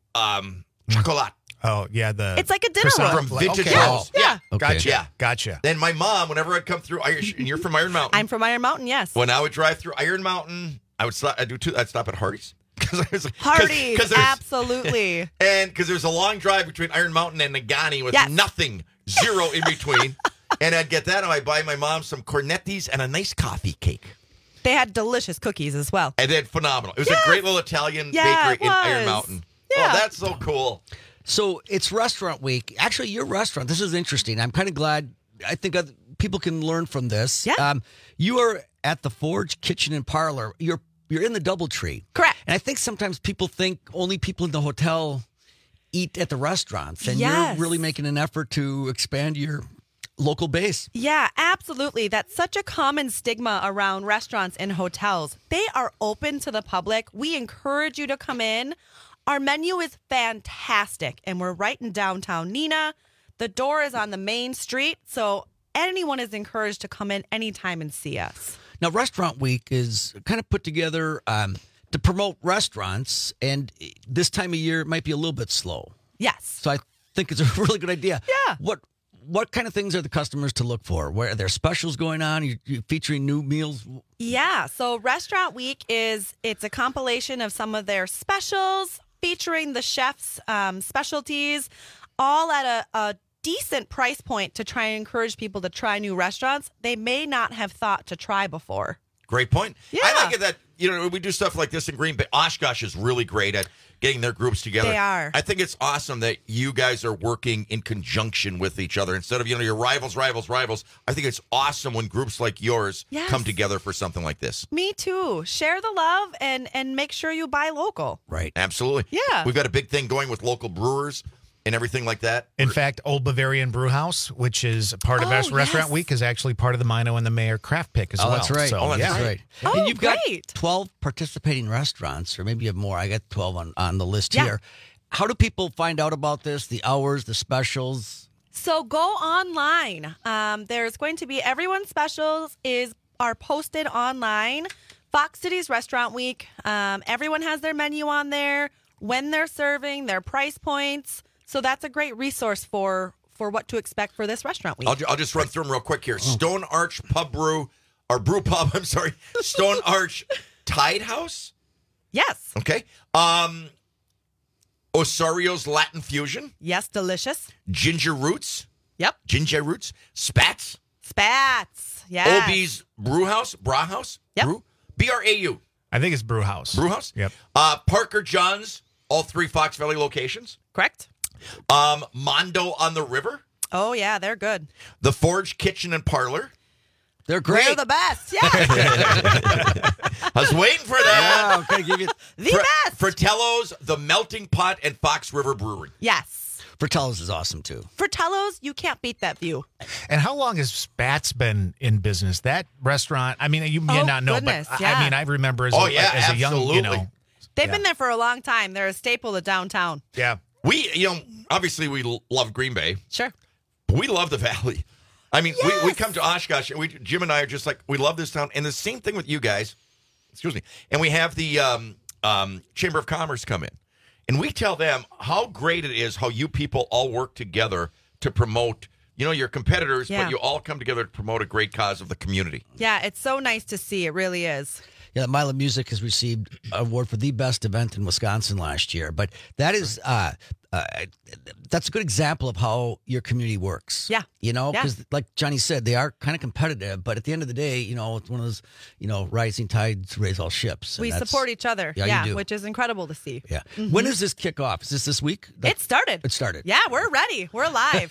um, chocolate. Oh, yeah. The It's like a dinner croissant roll. From Vintage okay. Rolls. Yeah. Yeah. Okay. Gotcha. Yeah. Gotcha. Then my mom, whenever I'd come through Iron, and you're from Iron Mountain. I'm from Iron Mountain, yes. When I would drive through Iron Mountain, I would stop. I do two. I'd stop at Hardee's. Cause Hardee's, cause, cause absolutely. And because there's a long drive between Iron Mountain and Nagani with Yes. nothing, zero in between. And I'd get that, and I'd buy my mom some cornettis and a nice coffee cake. They had delicious cookies as well. And then phenomenal. It was Yes. a great little Italian Yeah, bakery it in Iron was. Mountain. Yeah. Oh, that's so cool. So it's restaurant week. Actually, your restaurant, this is interesting. I'm kind of glad. I think other people can learn from this. Yeah. Um, you are at the Forge Kitchen and Parlor. You're you're in the DoubleTree. Correct. And I think sometimes people think only people in the hotel eat at the restaurants. And Yes. you're really making an effort to expand your local base. Yeah, absolutely. That's such a common stigma around restaurants and hotels. They are open to the public. We encourage you to come in. Our menu is fantastic, and we're right in downtown Neenah. The door is on the main street, so anyone is encouraged to come in anytime and see us. Now, Restaurant Week is kind of put together um, to promote restaurants, and this time of year it might be a little bit slow. Yes. So I think it's a really good idea. Yeah. What what kind of things are the customers to look for? Where are there specials going on? You you featuring new meals? Yeah, so Restaurant Week is it's a compilation of some of their specials featuring the chefs' um, specialties, all at a, a decent price point to try and encourage people to try new restaurants they may not have thought to try before. Great point. Yeah. I like it that, you know, we do stuff like this in Green Bay. Oshkosh is really great at getting their groups together. They are. I think it's awesome that you guys are working in conjunction with each other instead of, you know, your rivals, rivals, rivals. I think it's awesome when groups like yours Yes. come together for something like this. Me too. Share the love and and make sure you buy local. Right. Absolutely. Yeah. We've got a big thing going with local brewers and everything like that. In fact, Old Bavarian Brew House, which is part of Oh, us Restaurant yes. Week, is actually part of the Mino and the Mayor craft pick as Oh, well. that's right. So, oh, that's yeah. right. Oh, and you've got great. twelve participating restaurants, or maybe you have more. I got twelve on, on the list Yeah. here. How do people find out about this? The hours, the specials? So go online. Um, there's going to be everyone's specials is are posted online. Fox Cities Restaurant Week. Um, everyone has their menu on there, when they're serving, their price points. So that's a great resource for for what to expect for this restaurant week. I'll, ju- I'll just run through them real quick here. Stone Arch Pub Brew, or Brew Pub, I'm sorry. Stone Arch Tide House. Yes. Okay. Um, Osario's Latin Fusion. Yes, delicious. Ginger Roots. Yep. Ginger Roots. Spats. Spats. Yes. O B's Brew House. Bra House. Yep. Brew. B R A U. I think it's Brew House. Brew House. Yep. Uh, Parker John's, all three Fox Valley locations. Correct. Um, Mondo on the River. Oh, yeah, they're good. The Forge Kitchen and Parlor. They're great. They're the best. Yeah. I was waiting for that. I'm going to give you the Fr- best. Fratello's, The Melting Pot, and Fox River Brewery. Yes. Fratello's is awesome, too. Fratello's, you can't beat that view. And how long has Spats been in business? That restaurant, I mean, you may Oh, not know, goodness, but I- yeah. I mean, I remember as, Oh, a, yeah, as a young, you know. absolutely. They've Yeah. been there for a long time. They're a staple of downtown. Yeah. We, you know, obviously we l- love Green Bay. Sure. But we love the Valley. I mean, Yes. we, we come to Oshkosh, and we, Jim and I are just like, we love this town. And the same thing with you guys. Excuse me. And we have the um, um, Chamber of Commerce come in. And we tell them how great it is how you people all work together to promote, you know, your competitors, Yeah. but you all come together to promote a great cause of the community. Yeah, it's so nice to see. It really is. Yeah, Mila Music has received an award for the best event in Wisconsin last year. But that is, uh, uh, that's a good example of how your community works. Yeah. You know, Yeah. because like Johnny said, they are kind of competitive. But at the end of the day, you know, it's one of those, you know, rising tides raise all ships. and We that's- support each other. Yeah, you do. which is incredible to see. Yeah. Mhm. When does this kick off? Is this this week? It started. It started. Yeah, we're ready. We're live.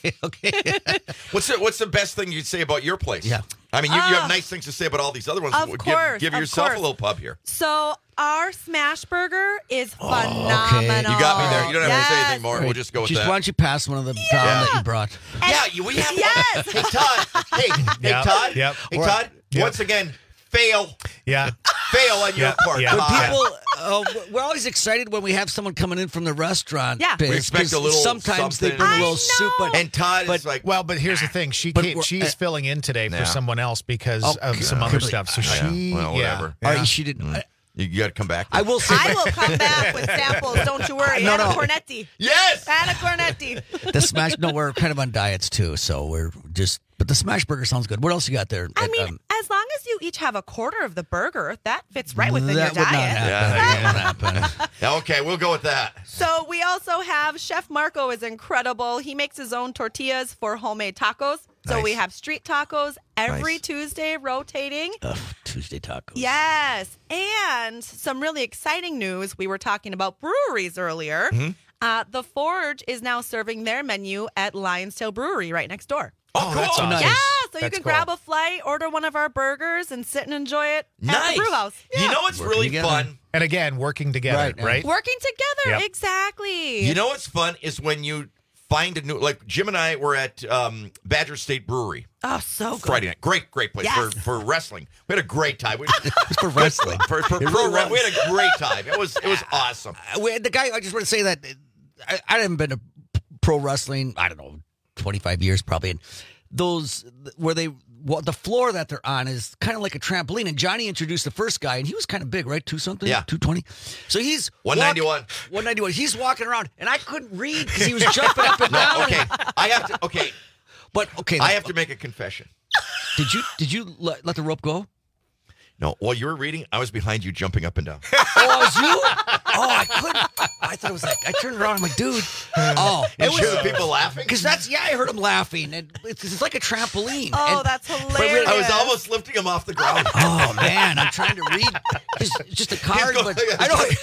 What's the, what's the best thing you'd say about your place? Yeah. I mean, you, you have Oh. nice things to say about all these other ones. Of Give- course, Give, of yourself course. a little pub here. So our smash burger is Oh, phenomenal. You got me there. You don't have to say Yes. anything more. We'll just go with Just that. why don't you pass one of the down that you brought? Yeah, you, we have Yes. Hey, Todd. Hey, hey, Yep, Todd. yep. Hey, We're- Todd. yep. Once again, fail. Yeah. Fail on your Yeah, part. yeah. Come When on. people, uh, we're always excited when we have someone coming in from the restaurant. Yeah. biz, We expect 'cause a little Sometimes they something. bring a I little soup, know. but And Todd is like, Well, but here's the thing. She But came, we're- she's uh, filling in today for Yeah. someone else because Oh, of some God. other stuff. So Yeah. she, Well, yeah. whatever. All right, Yeah. she didn't. I, you got to come back. I will say, I will come back with samples. Don't you worry. No, Anna no. Cornetti. Yes. Anna Cornetti. the smash. No, we're kind of on diets too, so we're just. But the smash burger sounds good. What else you got there? I Uh, mean, um, as long as you each have a quarter of the burger, that fits right within that your would not diet. happen. Yeah. That would not happen. Okay, we'll go with that. So we also have Chef Marco is incredible. He makes his own tortillas for homemade tacos. So Nice. we have street tacos every Nice. Tuesday rotating. Ugh, Tuesday tacos. Yes. And some really exciting news. We were talking about breweries earlier. Mm-hmm. Uh, the Forge is now serving their menu at Lion's Tail Brewery right next door. Oh, cool. that's awesome. Nice. Yeah, so you That's can cool. grab a flight, order one of our burgers, and sit and enjoy it at Nice. the brew house. You know what's Working really together. fun? And again, working together, Right, right? and- Working together, Yep. exactly. You know what's fun is when you find a new, like Jim and I were at um, Badger State Brewery Oh, so good. Friday night. Great, great place Yes. for, for wrestling. We had a great time. We, It's for wrestling. for, for It pro really wrestling, we was. had a great time. It was it was awesome. Uh, we- the guy. I just want to say that I, I haven't been to pro wrestling. I don't know, twenty-five years probably. And those where they. Well, the floor that they're on is kind of like a trampoline, and Johnny introduced the first guy, and he was kind of big, right? Two something, Yeah. two twenty. So he's one ninety-one. walk- one ninety-one. He's walking around, and I couldn't read because he was jumping up and No, down. okay. I have to. Okay, but okay, I have to make a confession. Did you did you let, let the rope go? No, while you were reading, I was behind you, jumping up and down. Oh, it was you? Oh, I couldn't. I thought it was like I turned around. I'm like, dude. Oh, You it sure was the people laughing? because that's yeah. I heard him laughing, and it's, it's like a trampoline. Oh, And- that's but hilarious. really- I was almost lifting him off the ground. Oh man, I'm trying to read. It's just a card, going- but I don't.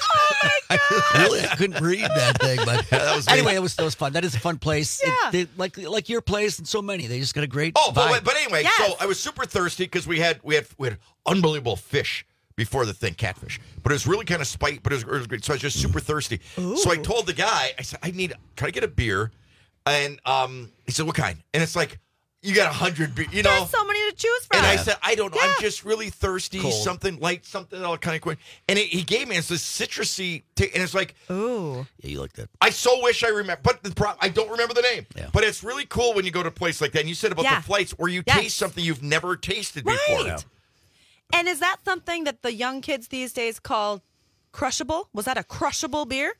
I really I couldn't read that thing, but Yeah, that was me. anyway, it was it was fun. That is a fun place. It- Yeah. they, like like your place and so many. They just got a great. Oh, but, vibe. but anyway, Yes. so I was super thirsty because we had we had we had unbelievable fish before the thing, catfish. But it was really kind of spite, but it was, it was great. So I was just super thirsty. So I told the guy, I said, I need, can I get a beer? And um, he said, what kind? And it's like, you got a hundred beer, you know. There's so many to choose from. And I said, I don't know. Yeah. I'm just really thirsty. Cold. Something light, something all kind of quick. And it, he gave me it's this citrusy, t- and it's like, Ooh. Yeah, you like that. I so wish I remember, but the pro- I don't remember the name. Yeah. But it's really cool when you go to a place like that. And you said about Yeah. the flights where you Yes. taste something you've never tasted Right. before. Yeah. And is that something that the young kids these days call crushable? Was that a crushable beer?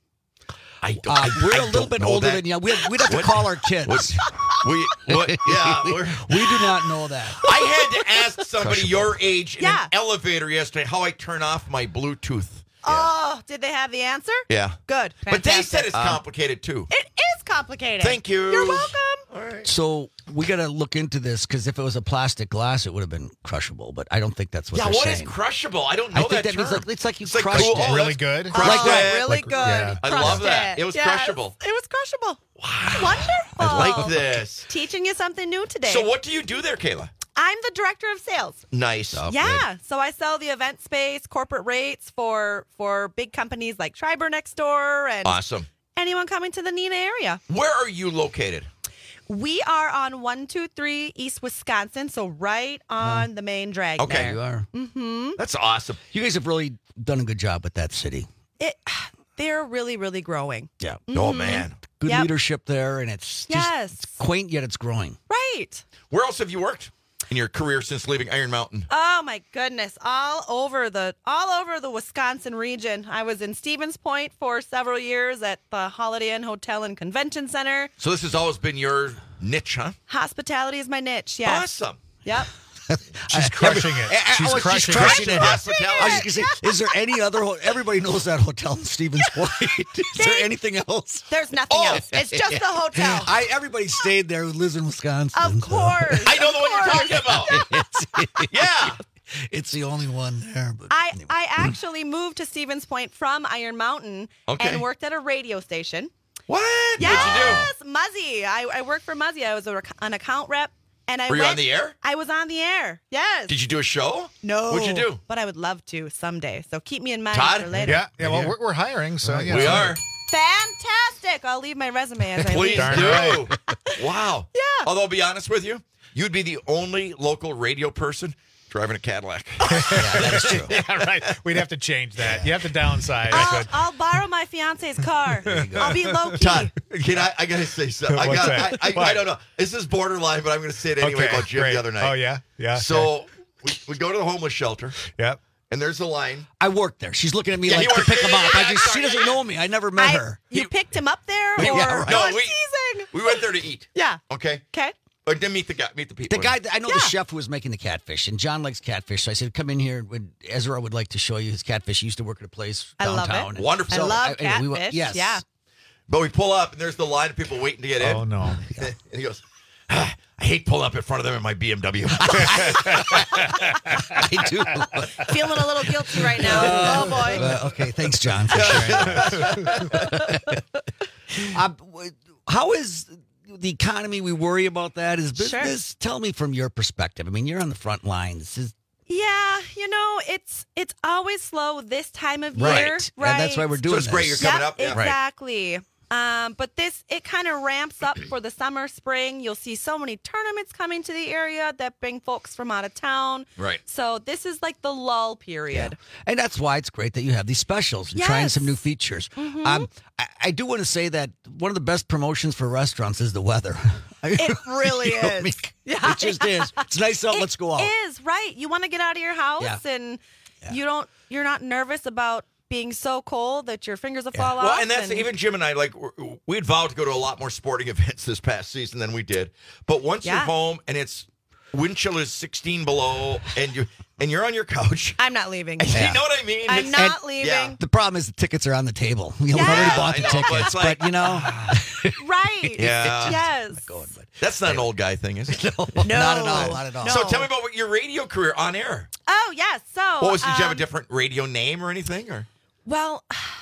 I don't, Uh, I, we're I a little don't bit know older that. than you. We'd, we'd have to What- call our kids. what- we, what, yeah, we, we're, we do not know that. I had to ask somebody Crushable. your age in Yeah. an elevator yesterday how I turn off my Bluetooth. Oh, did they have the answer? Yeah. Good. But they Fantastic. said it's complicated too. It is complicated. Thank you. You're welcome. All right. So we got to look into this because if it was a plastic glass, it would have been crushable. But I don't think that's what Yeah, they're what is saying. crushable? I don't know I think that, that term. means like it's like you It's like crushed cool. it. Oh, Really that's- good. Oh, Like that. really Like- good. yeah. I Crushed love that. It was Yes. crushable. It was crushable. Wow. Wonderful. I like this. Teaching you something new today. So what do you do there, Kayla? I'm the director of sales. Nice. Yeah, so I sell the event space, corporate rates for for big companies like Triber next door and Awesome. anyone coming to the Neenah area. Where are you located? We are on one two three East Wisconsin, so right on the main drag. Okay. there. You are. Mm-hmm. That's awesome. You guys have really done a good job with that city. It, they're really, really growing. Yeah. Oh, man. Good Yep. leadership there, and it's just Yes. it's quaint, yet it's growing. Right. Where else have you worked in your career since leaving Iron Mountain? Oh my goodness! All over the all over the Wisconsin region. I was in Stevens Point for several years at the Holiday Inn Hotel and Convention Center. So this has always been your niche, huh? Hospitality is my niche. Yes. Awesome. Yep. She's crushing it. She's oh, crushing, she's crushing it. it. I was just gonna say, is there any other? Ho- Everybody knows that hotel in Stevens Point. Is there anything else? There's nothing else. It's just the hotel. I everybody stayed there who lives in Wisconsin. Of course. I know the one you're talking about. it's, Yeah. it's the only one there. But I, I actually moved to Stevens Point from Iron Mountain Okay. and worked at a radio station. What? Yes, What'd you do? Muzzy. I, I worked for Muzzy. I was a, rec- an account rep. And I Were you went, on the air? I was on the air. Yes. Did you do a show? No. What'd you do? But I would love to someday. So keep me in mind Todd? for later. Yeah, yeah. Well, we're, we're hiring, so yeah. We are. Fantastic. I'll leave my resume as I Please leave. Darn do. right. Wow. Yeah. Although, I'll be honest with you, you'd be the only local radio person driving a Cadillac. yeah, that is true. Yeah, right. We'd have to change that. You have to downsize. I'll, but- I'll borrow my fiance's car. I'll be low key. Todd, can I? I gotta say something. I What's got. that? I, I, What? I don't know. This is borderline, but I'm gonna say it anyway Okay, about Jim great. the other night. Oh, yeah? Yeah, So we, we go to the homeless shelter, Yep. and there's a line. I worked there. She's looking at me Yeah, like you to worked- pick him yeah, up. yeah, I yeah, just sorry, she doesn't yeah. know me. I never met I- her. You picked him up there? Or Yeah, right. no, No, I'm we- teasing. We went there to eat. Yeah. Okay. Okay. But then meet the guy. Meet the people. The guy, I know Yeah. the chef who was making the catfish, and John likes catfish. So I said, "Come in here. Would, Ezra would like to show you his catfish. He used to work at a place I love downtown. it. Wonderful. I love anyway, we went- catfish. yes. Yeah. But we pull up, and there's the line of people waiting to get in. Oh, no. And he goes, ah, I hate pulling up in front of them in my B M W. I do. Feeling a little guilty right now. Oh, boy. Uh, okay, thanks, John, for sharing that. uh, w- how is the economy? We worry about that. Is business? Tell me from your perspective. I mean, you're on the front lines. Is, Yeah, you know, it's it's always slow this time of Right. year. And Right. that's why we're doing So it's great this. you're coming Yep, up. Yeah. Right. Exactly. Um, but this, it kind of ramps up for the summer, spring. You'll see so many tournaments coming to the area that bring folks from out of town. Right. So this is like the lull period. And that's why it's great that you have these specials and trying Yes. some new features. Mhm. Um, I, I do want to say that one of the best promotions for restaurants is the weather. It really You know, is. I mean, Yeah. It just is. It's nice out. It Let's go out. is, right. You want to get out of your house Yeah. and you don't, you're not nervous about being so cold that your fingers will fall Well, off. and that's even Jim and I, like, we're- we had vowed to go to a lot more sporting events this past season than we did. But once Yeah. you're home and it's wind chill is sixteen below and you and you're on your couch, I'm not leaving. you know what I mean? I'm It's- not and- leaving. yeah. The problem is the tickets are on the table. You know, we Yeah. already Yeah, bought I the know, but tickets, it's like- but you know, Right. Yeah. Yes. That's not an old guy thing, is it? no, No. not at all, not at all. So tell me about what your radio career on air. Oh, yes. So, What was? Did you have a um, different radio name or anything? Or well,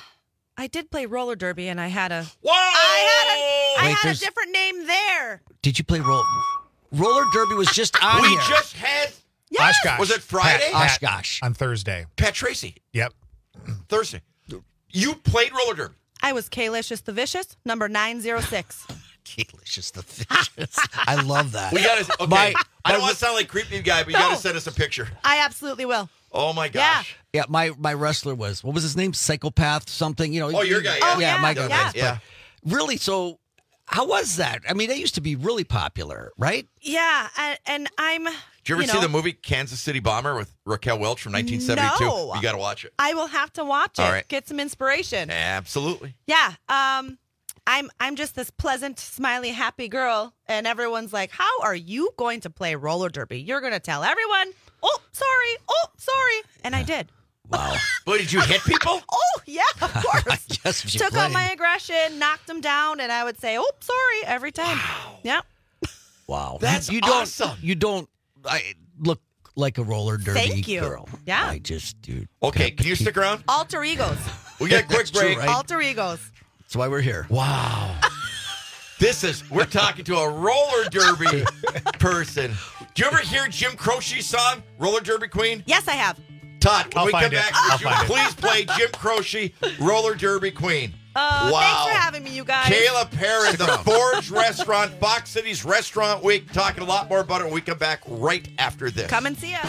I did play roller derby, and I had a whoa, I had a I Wait, had a there's- different name there. Did you play roll? Roller derby was just on we here. just had. Yes. Oshkosh. Was it Friday? Pat- Oshkosh. on Thursday. Pat Tracy, Yep. Thursday. You played roller derby. I was Kalicious the Vicious, number nine zero six. Delicious the fishes. I love that. We got to. Okay. My- I don't my- want to sound like creepy guy, but you No. got to send us a picture. I absolutely will. Oh my gosh. Yeah, my my wrestler was what was his name? Psychopath something. You know. Oh, your guy, yeah. Oh, yeah, my guy. yeah. was, but Yeah. Really, so how was that? I mean, they used to be really popular, right? Yeah, and, and I'm. Did you ever you see know, the movie Kansas City Bomber with Raquel Welch from nineteen seventy-two? No. You got to watch it. I will have to watch it. All right. Get some inspiration. Absolutely. Yeah. Um, I'm I'm just this pleasant, smiley, happy girl, and everyone's like, "How are you going to play roller derby? You're going to tell everyone." Oh, sorry. Oh, sorry. And I did. Wow. Boy, did you hit people? Oh, yeah, of course. Yes, if you Took played. out my aggression, knocked them down, and I would say, "Oh, sorry," every time. Yeah. Wow. That's you don't, awesome. You don't I, look like a roller derby Thank you. girl. Yeah. I just do. Okay, can you stick around? Alter egos. We got a quick That's true, break. right? Alter egos. That's why we're here. Wow. This is, we're talking to a roller derby person. Do you ever hear Jim Croce's song, Roller Derby Queen? Yes, I have. Todd, when I'll we come find it. back, I'll would you find it. please play Jim Croce, Roller Derby Queen? Uh, wow. Thanks for having me, you guys. Kayla Perrin, the Forge Restaurant, Fox Cities Restaurant Week. Talking a lot more about it when we come back right after this. Come and see us.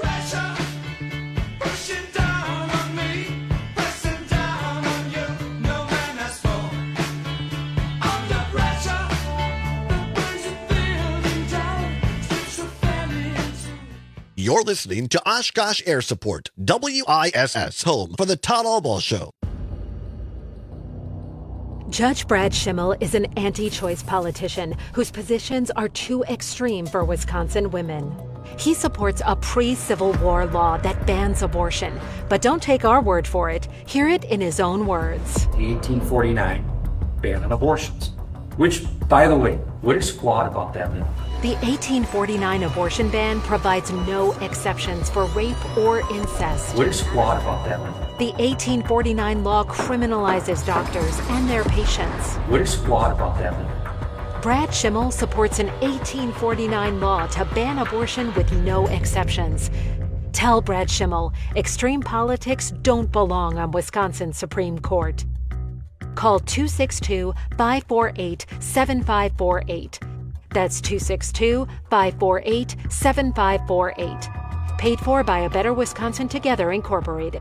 You're listening to Oshkosh Air Support, W I S S, home for the Todd Albaugh Show. Judge Brad Schimmel is an anti-choice politician whose positions are too extreme for Wisconsin women. He supports a pre-Civil War law that bans abortion. But don't take our word for it. Hear it in his own words. The eighteen forty-nine ban on abortions, which, by the way, what is flawed about that law? The eighteen forty-nine abortion ban provides no exceptions for rape or incest. What is flawed about that law? The eighteen forty-nine law criminalizes doctors and their patients. What is flawed about that law? Brad Schimmel supports an eighteen forty-nine law to ban abortion with no exceptions. Tell Brad Schimmel extreme politics don't belong on Wisconsin's Supreme Court. Call two six two, five four eight, seven five four eight. That's two six two, five four eight, seven five four eight. Paid for by A Better Wisconsin Together, Incorporated.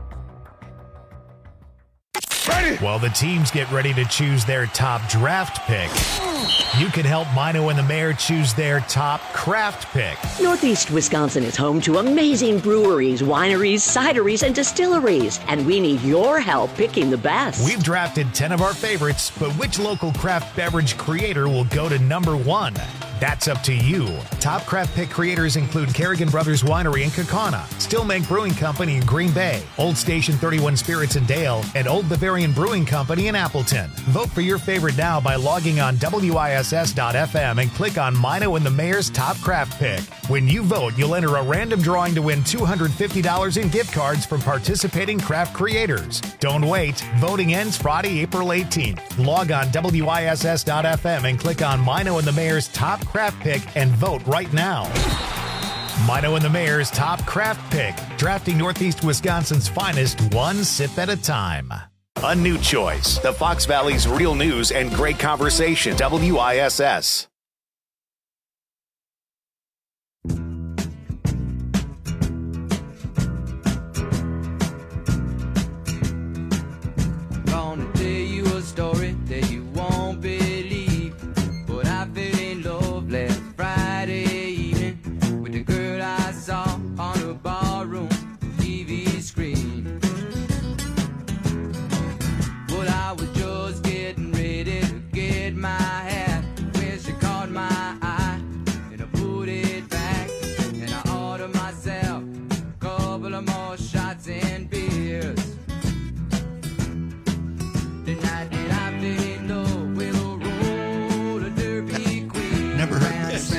While the teams get ready to choose their top draft pick, you can help Mino and the Mayor choose their top craft pick. Northeast Wisconsin is home to amazing breweries, wineries, cideries, and distilleries, and we need your help picking the best. We've drafted ten of our favorites, but which local craft beverage creator will go to number one? That's up to you. Top craft pick creators include Kerrigan Brothers Winery in Kaukauna, Stillmake Brewing Company in Green Bay, Old Station thirty-one Spirits in Dale, and Old Bavarian Brewing Company in Appleton. Vote for your favorite now by logging on W I S S dot F M and click on Mino and the Mayor's Top Craft Pick. When you vote, you'll enter a random drawing to win two hundred fifty dollars in gift cards from participating craft creators. Don't wait. Voting ends Friday, April eighteenth. Log on W I S S dot F M and click on Mino and the Mayor's Top Craft Pick and vote right now. Mino and the Mayor's Top Craft Pick, drafting Northeast Wisconsin's finest one sip at a time. A new choice. The Fox Valley's real news and great conversation. W I S S. Gonna tell you a story that you won't believe, but I fell in love last Friday evening with the girl I saw on a ballroom T V screen. Well, I was just getting ready to get my hat when she caught my eye, and I put it back, and I ordered myself a couple of more shots and beers. The night that I fell in love with a roller derby queen. Never heard this.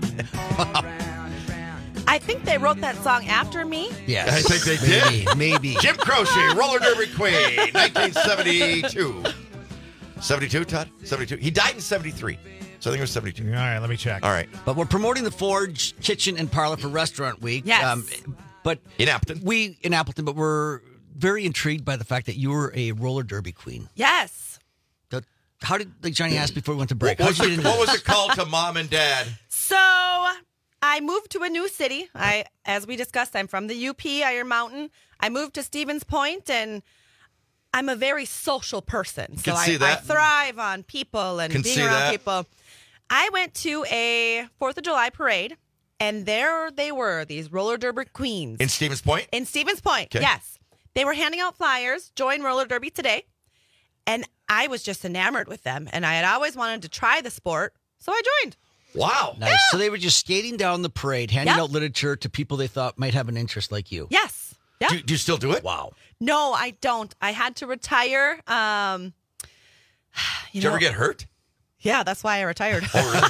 I think they wrote that song after me. Yes. I think they did. Maybe. maybe. Jim Croce, Roller Derby Queen, nineteen seventy-two. seventy-two, Todd? seventy-two. He died in seventy-three. So I think it was seventy-two. All right, let me check. All right. But we're promoting the Forge Kitchen and Parlor for Restaurant Week. Yes. but In Appleton. we in Appleton, but we're very intrigued by the fact that you were a roller derby queen. Yes. The- How did, like Johnny asked before we went to break, What was, how'd you it, get into what was this? it called to mom and dad? So I moved to a new city. I, as we discussed, I'm from the U P, Iron Mountain. I moved to Stevens Point, and I'm a very social person. So Can I, see that. I thrive on people and Can being see around that. people. I went to a Fourth of July parade, and there they were, these roller derby queens. In Stevens Point? In Stevens Point, Okay. yes. They were handing out flyers, join roller derby today. And I was just enamored with them. And I had always wanted to try the sport, so I joined. Wow. Nice. So they were just skating down the parade, handing Yep. out literature to people they thought might have an interest like you. Yes. Yep. Do, do you still do it? Wow. No, I don't. I had to retire. Um, you Did you know, ever get hurt? Yeah, that's why I retired.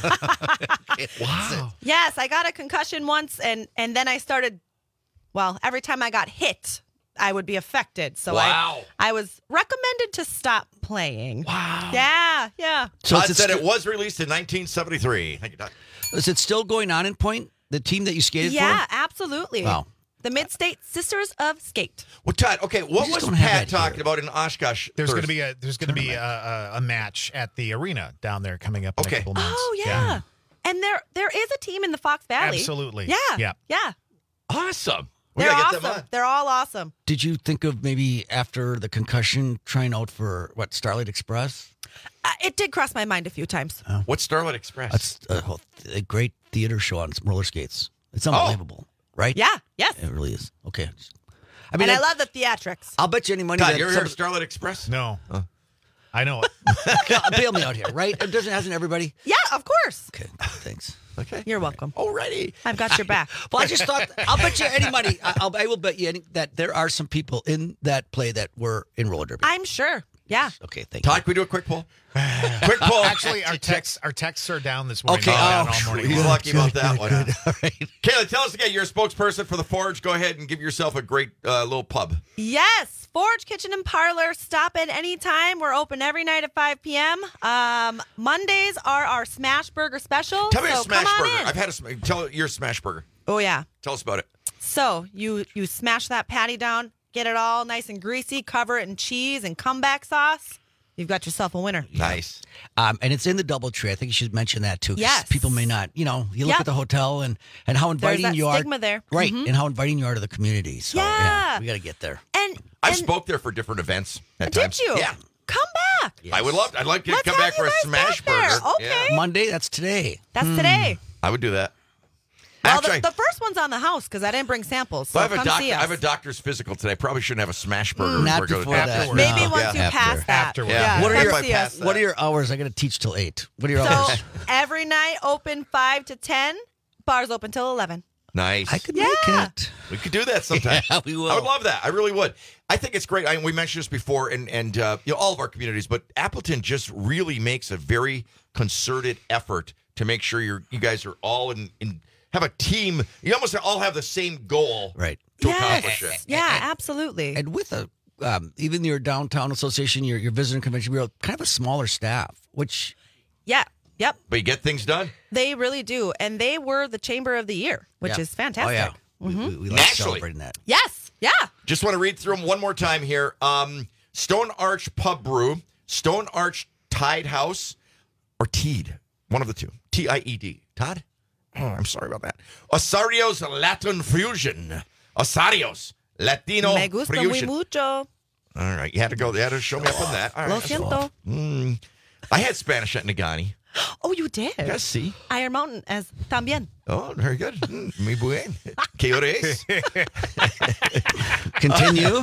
Wow. Yes, I got a concussion once, and and then I started. Well, every time I got hit, I would be affected. So Wow. I, I was recommended to stop playing. Wow. Yeah, yeah. So Todd is it said st- it was released in nineteen seventy-three. Thank you, Todd. Is it still going on in Point? The team that you skated Yeah, for? absolutely. Wow. The Mid-State Sisters of Skate. Well, Todd, okay, what just was don't have Pat that talking here. about in Oshkosh? There's going to Thursday? be a there's going to be a, a, a match at the arena down there coming up in Okay. a couple months. Oh, yeah. And there there is a team in the Fox Valley. Absolutely. Yeah. Yeah. Yeah. Awesome. We They're gotta get them awesome. on. They're all awesome. Did you think of maybe after the concussion trying out for, what, Starlight Express? Uh, it did cross my mind a few times. What's Starlight Express? That's a, whole- a great theater show on roller skates. It's unbelievable, right? Yeah. Yes. It really is. Okay. I I mean, mean, and I I- love the theatrics. I'll bet you any money Todd, that you ever some- heard of Starlight Express? No. I know it. bail me out here, right? It doesn't hasn't everybody? Yeah, of course. Okay, thanks. Okay. You're welcome. Alrighty. I've got your back. Well, I just thought I'll bet you any money. I- I'll, I will bet you any, that there are some people in that play that were in roller derby. I'm sure. Yeah. Okay, thank Todd, you. can we do a quick poll? Quick poll. Actually, our texts our texts are down this morning. Okay, They're down oh, all morning. He's long. lucky about that one. Good. All right. Kayla, tell us again. You're a spokesperson for the Forge. Go ahead and give yourself a great uh, little pub. Yes. Forge Kitchen and Parlor. Stop at any time. We're open every night at five p.m. Um, Mondays are our Smash Burger special. Tell me so a smash come on burger. in. I've had a sm- tell your smash burger. Oh, yeah. Tell us about it. So you you smash that patty down, get it all nice and greasy, cover it in cheese and comeback sauce. You've got yourself a winner. Nice. Um, and it's in the DoubleTree. I think you should mention that too. 'cause Yes. People may not, you know, you look Yep. at the hotel and, and how There's inviting that you are. stigma there. Right. Mhm. And how inviting you are to the community. So, Yeah. we got to get there. And I've and spoke there for different events at did times. you? Yeah. Come back. I would love. I'd like to Let's come have back for you a guys smash back there. burger. Okay. Yeah. Monday, that's today. That's today. I would do that. Well, Actually, the, the first one's on the house because I didn't bring samples. So I have a come doc- see I us. have a doctor's physical today. I probably shouldn't have a smash burger. Not before I go to before that. afterwards. Maybe No. once Yeah. you After. pass that. Afterwards. Yeah. What are come your see us. What are your hours? I got to teach till eight. What are your So hours? every night open five to ten. Bars open till eleven. Nice. I could Yeah. make it. We could do that sometime. Yeah, we will. I would love that. I really would. I think it's great. I, we mentioned this before, and and uh, you know, all of our communities, but Appleton just really makes a very concerted effort to make sure you're you guys are all in, in have a team. You almost all have the same goal, Right. to Yes. accomplish it. Yeah, absolutely. And with a um, even your downtown association, your your visitor convention bureau, kind of a smaller staff, which Yeah. Yep. But you get things done. They really do. And they were the Chamber of the Year, which Yeah. is fantastic. Oh yeah, we, Mhm. we, we like Naturally. celebrating that. Yes. Yeah. Just want to read through them one more time here. Um, Stone Arch Pub Brew, Stone Arch Tide House, or Teed, one of the two. T I E D. Todd? Oh, I'm sorry about that. Osario's Latin Fusion. Osario's Latino Me gusta muy Fusion. mucho. All right, you had to go. You had to show me up on that. All right. Lo siento. Mm. I had Spanish at Nagani. Oh, you did? Yes, see. Iron Mountain as también. Oh, very good. Mm, muy bien. ¿Qué hora es? Continue.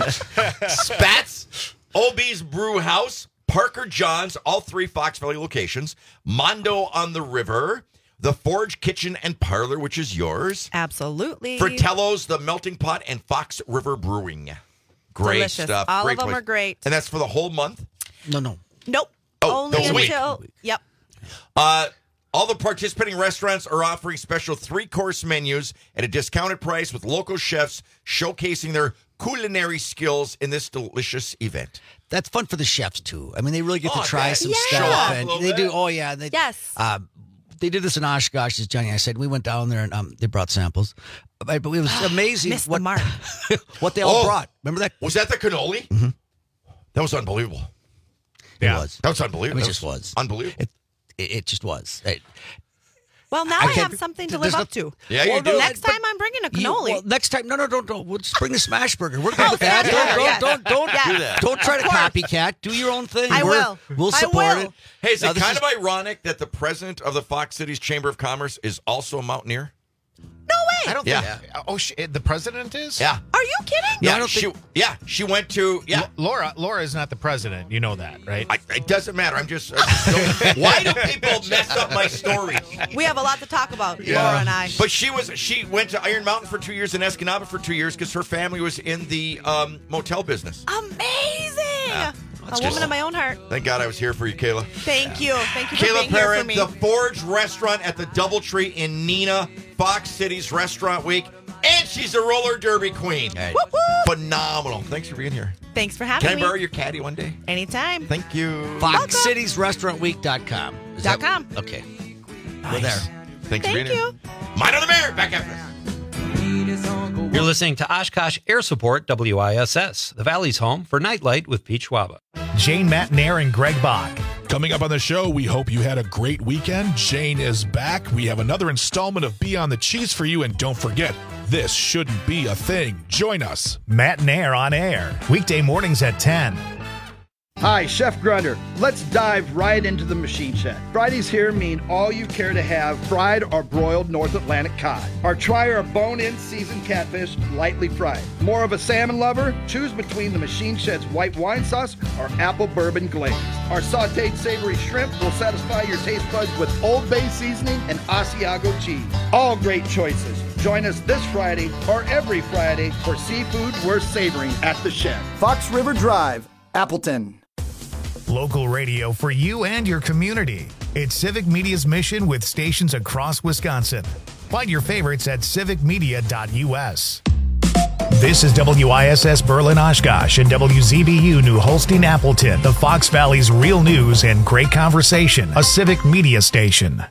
Spats, O B's Brew House, Parker John's, all three Fox Valley locations, Mondo on the River, the Forge Kitchen and Parlor, which is yours, Absolutely. Fratello's, the Melting Pot, and Fox River Brewing. Great Delicious. stuff. All great of them place. are great. And that's for the whole month? No, no. Nope. Oh, Only the week. until. Yep. Uh, all the participating restaurants are offering special three-course menus at a discounted price with local chefs showcasing their culinary skills in this delicious event. That's fun for the chefs too. I mean, they really get Oh, to try yeah. some Yeah. stuff, Show off a and little they bit. do. Oh yeah, they, Yes. Um, they did this in Oshkosh, as Johnny I said. We went down there and um, they brought samples, but, but it was amazing Missed what the mark. what they all Oh. brought. Remember that? Was that the cannoli? Mm-hmm. That was unbelievable. It Yeah. was. That was unbelievable. I mean, it That just was. Unbelievable. It, it, it just was. It- Well, now I I, can't- have something to there's live up no- to. Yeah, you Well, do. no, Next but- time I'm bringing a You- cannoli. well, next time, no, no, don't, don't. We'll just bring the smash burger. We're good Oh, with that. smash Don't, burger, don't, yes. don't, don't, Yes. Do that. don't try to Of course. copycat. Do your own thing. I We're- will. We'll I support will. it. Hey, is Now, it this kind is- of ironic that the president of the Fox Cities Chamber of Commerce is also a mountaineer? No way. I don't Yeah. think. Oh, sh- the president is. Yeah. Are you kidding? Yeah, I don't she, think- yeah, she went to, yeah. L- Laura. Laura is not the president. You know that, right? I, it doesn't matter. I'm just, uh, why do people mess up my stories? We have a lot to talk about, Laura and I. But she was, she went to Iron Mountain for two years and Escanaba for two years because her family was in the um, motel business. Amazing. a just- woman of my own heart. Thank God I was here for you, Kayla. Thank you. Thank you for Kayla being here for Perrin, me. the Forge Restaurant at the DoubleTree in Neenah, Fox Cities Restaurant Week. And she's a roller derby queen. Hey. Whoop, whoop. Phenomenal. Thanks for being here. Thanks for having Can I me. borrow your caddy one day? Anytime. Thank you. Fox Cities Restaurant Week dot com. Is Dot that- com. Okay. Nice. We're there. Thanks Thank for being you. here. Mind on the Mirror. Back after this. You're listening to Oshkosh Air Support W I S S, the Valley's home for Nightlight with Pete Schwaba. Jane Matnair and Greg Bach. Coming up on the show, we hope you had a great weekend. Jane is back. We have another installment of Beyond the Cheese for you. And don't forget, this shouldn't be a thing. Join us. Matnair on air. Weekday mornings at ten. Hi, Chef Grunder. Let's dive right into the machine shed. Fridays here mean all you care to have fried or broiled North Atlantic cod. Or try our bone-in seasoned catfish lightly fried. More of a salmon lover? Choose between the machine shed's white wine sauce or apple bourbon glaze. Our sauteed savory shrimp will satisfy your taste buds with Old Bay seasoning and Asiago cheese. All great choices. Join us this Friday or every Friday for seafood worth savoring at the shed. Fox River Drive, Appleton. Local radio for you and your community. It's Civic Media's mission with stations across Wisconsin. Find your favorites at civic media dot u s. This is W I S S Berlin Oshkosh and W Z B U New Holstein Appleton, the Fox Valley's real news and great conversation, a Civic Media station.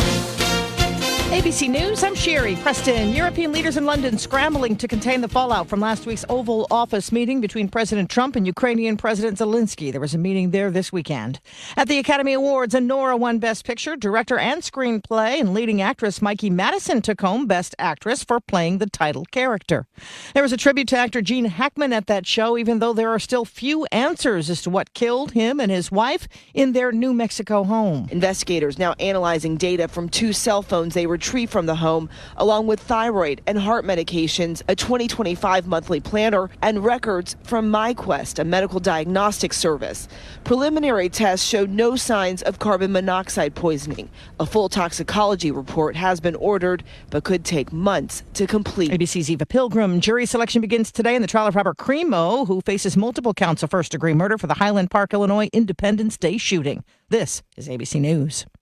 A B C News, I'm Sherry Preston. European leaders in London scrambling to contain the fallout from last week's Oval Office meeting between President Trump and Ukrainian President Zelensky. There was a meeting there this weekend. At the Academy Awards, Nora won Best Picture, Director and Screenplay, and leading actress Mikey Madison took home Best Actress for playing the title character. There was a tribute to actor Gene Hackman at that show, even though there are still few answers as to what killed him and his wife in their New Mexico home. Investigators now analyzing data from two cell phones they retrieved from the home, along with thyroid and heart medications, a twenty twenty-five monthly planner, and records from MyQuest, a medical diagnostic service. Preliminary tests showed no signs of carbon monoxide poisoning. A full toxicology report has been ordered, but could take months to complete. A B C's Eva Pilgrim. Jury selection begins today in the trial of Robert Cremo, who faces multiple counts of first-degree murder for the Highland Park, Illinois Independence Day shooting. This is A B C News.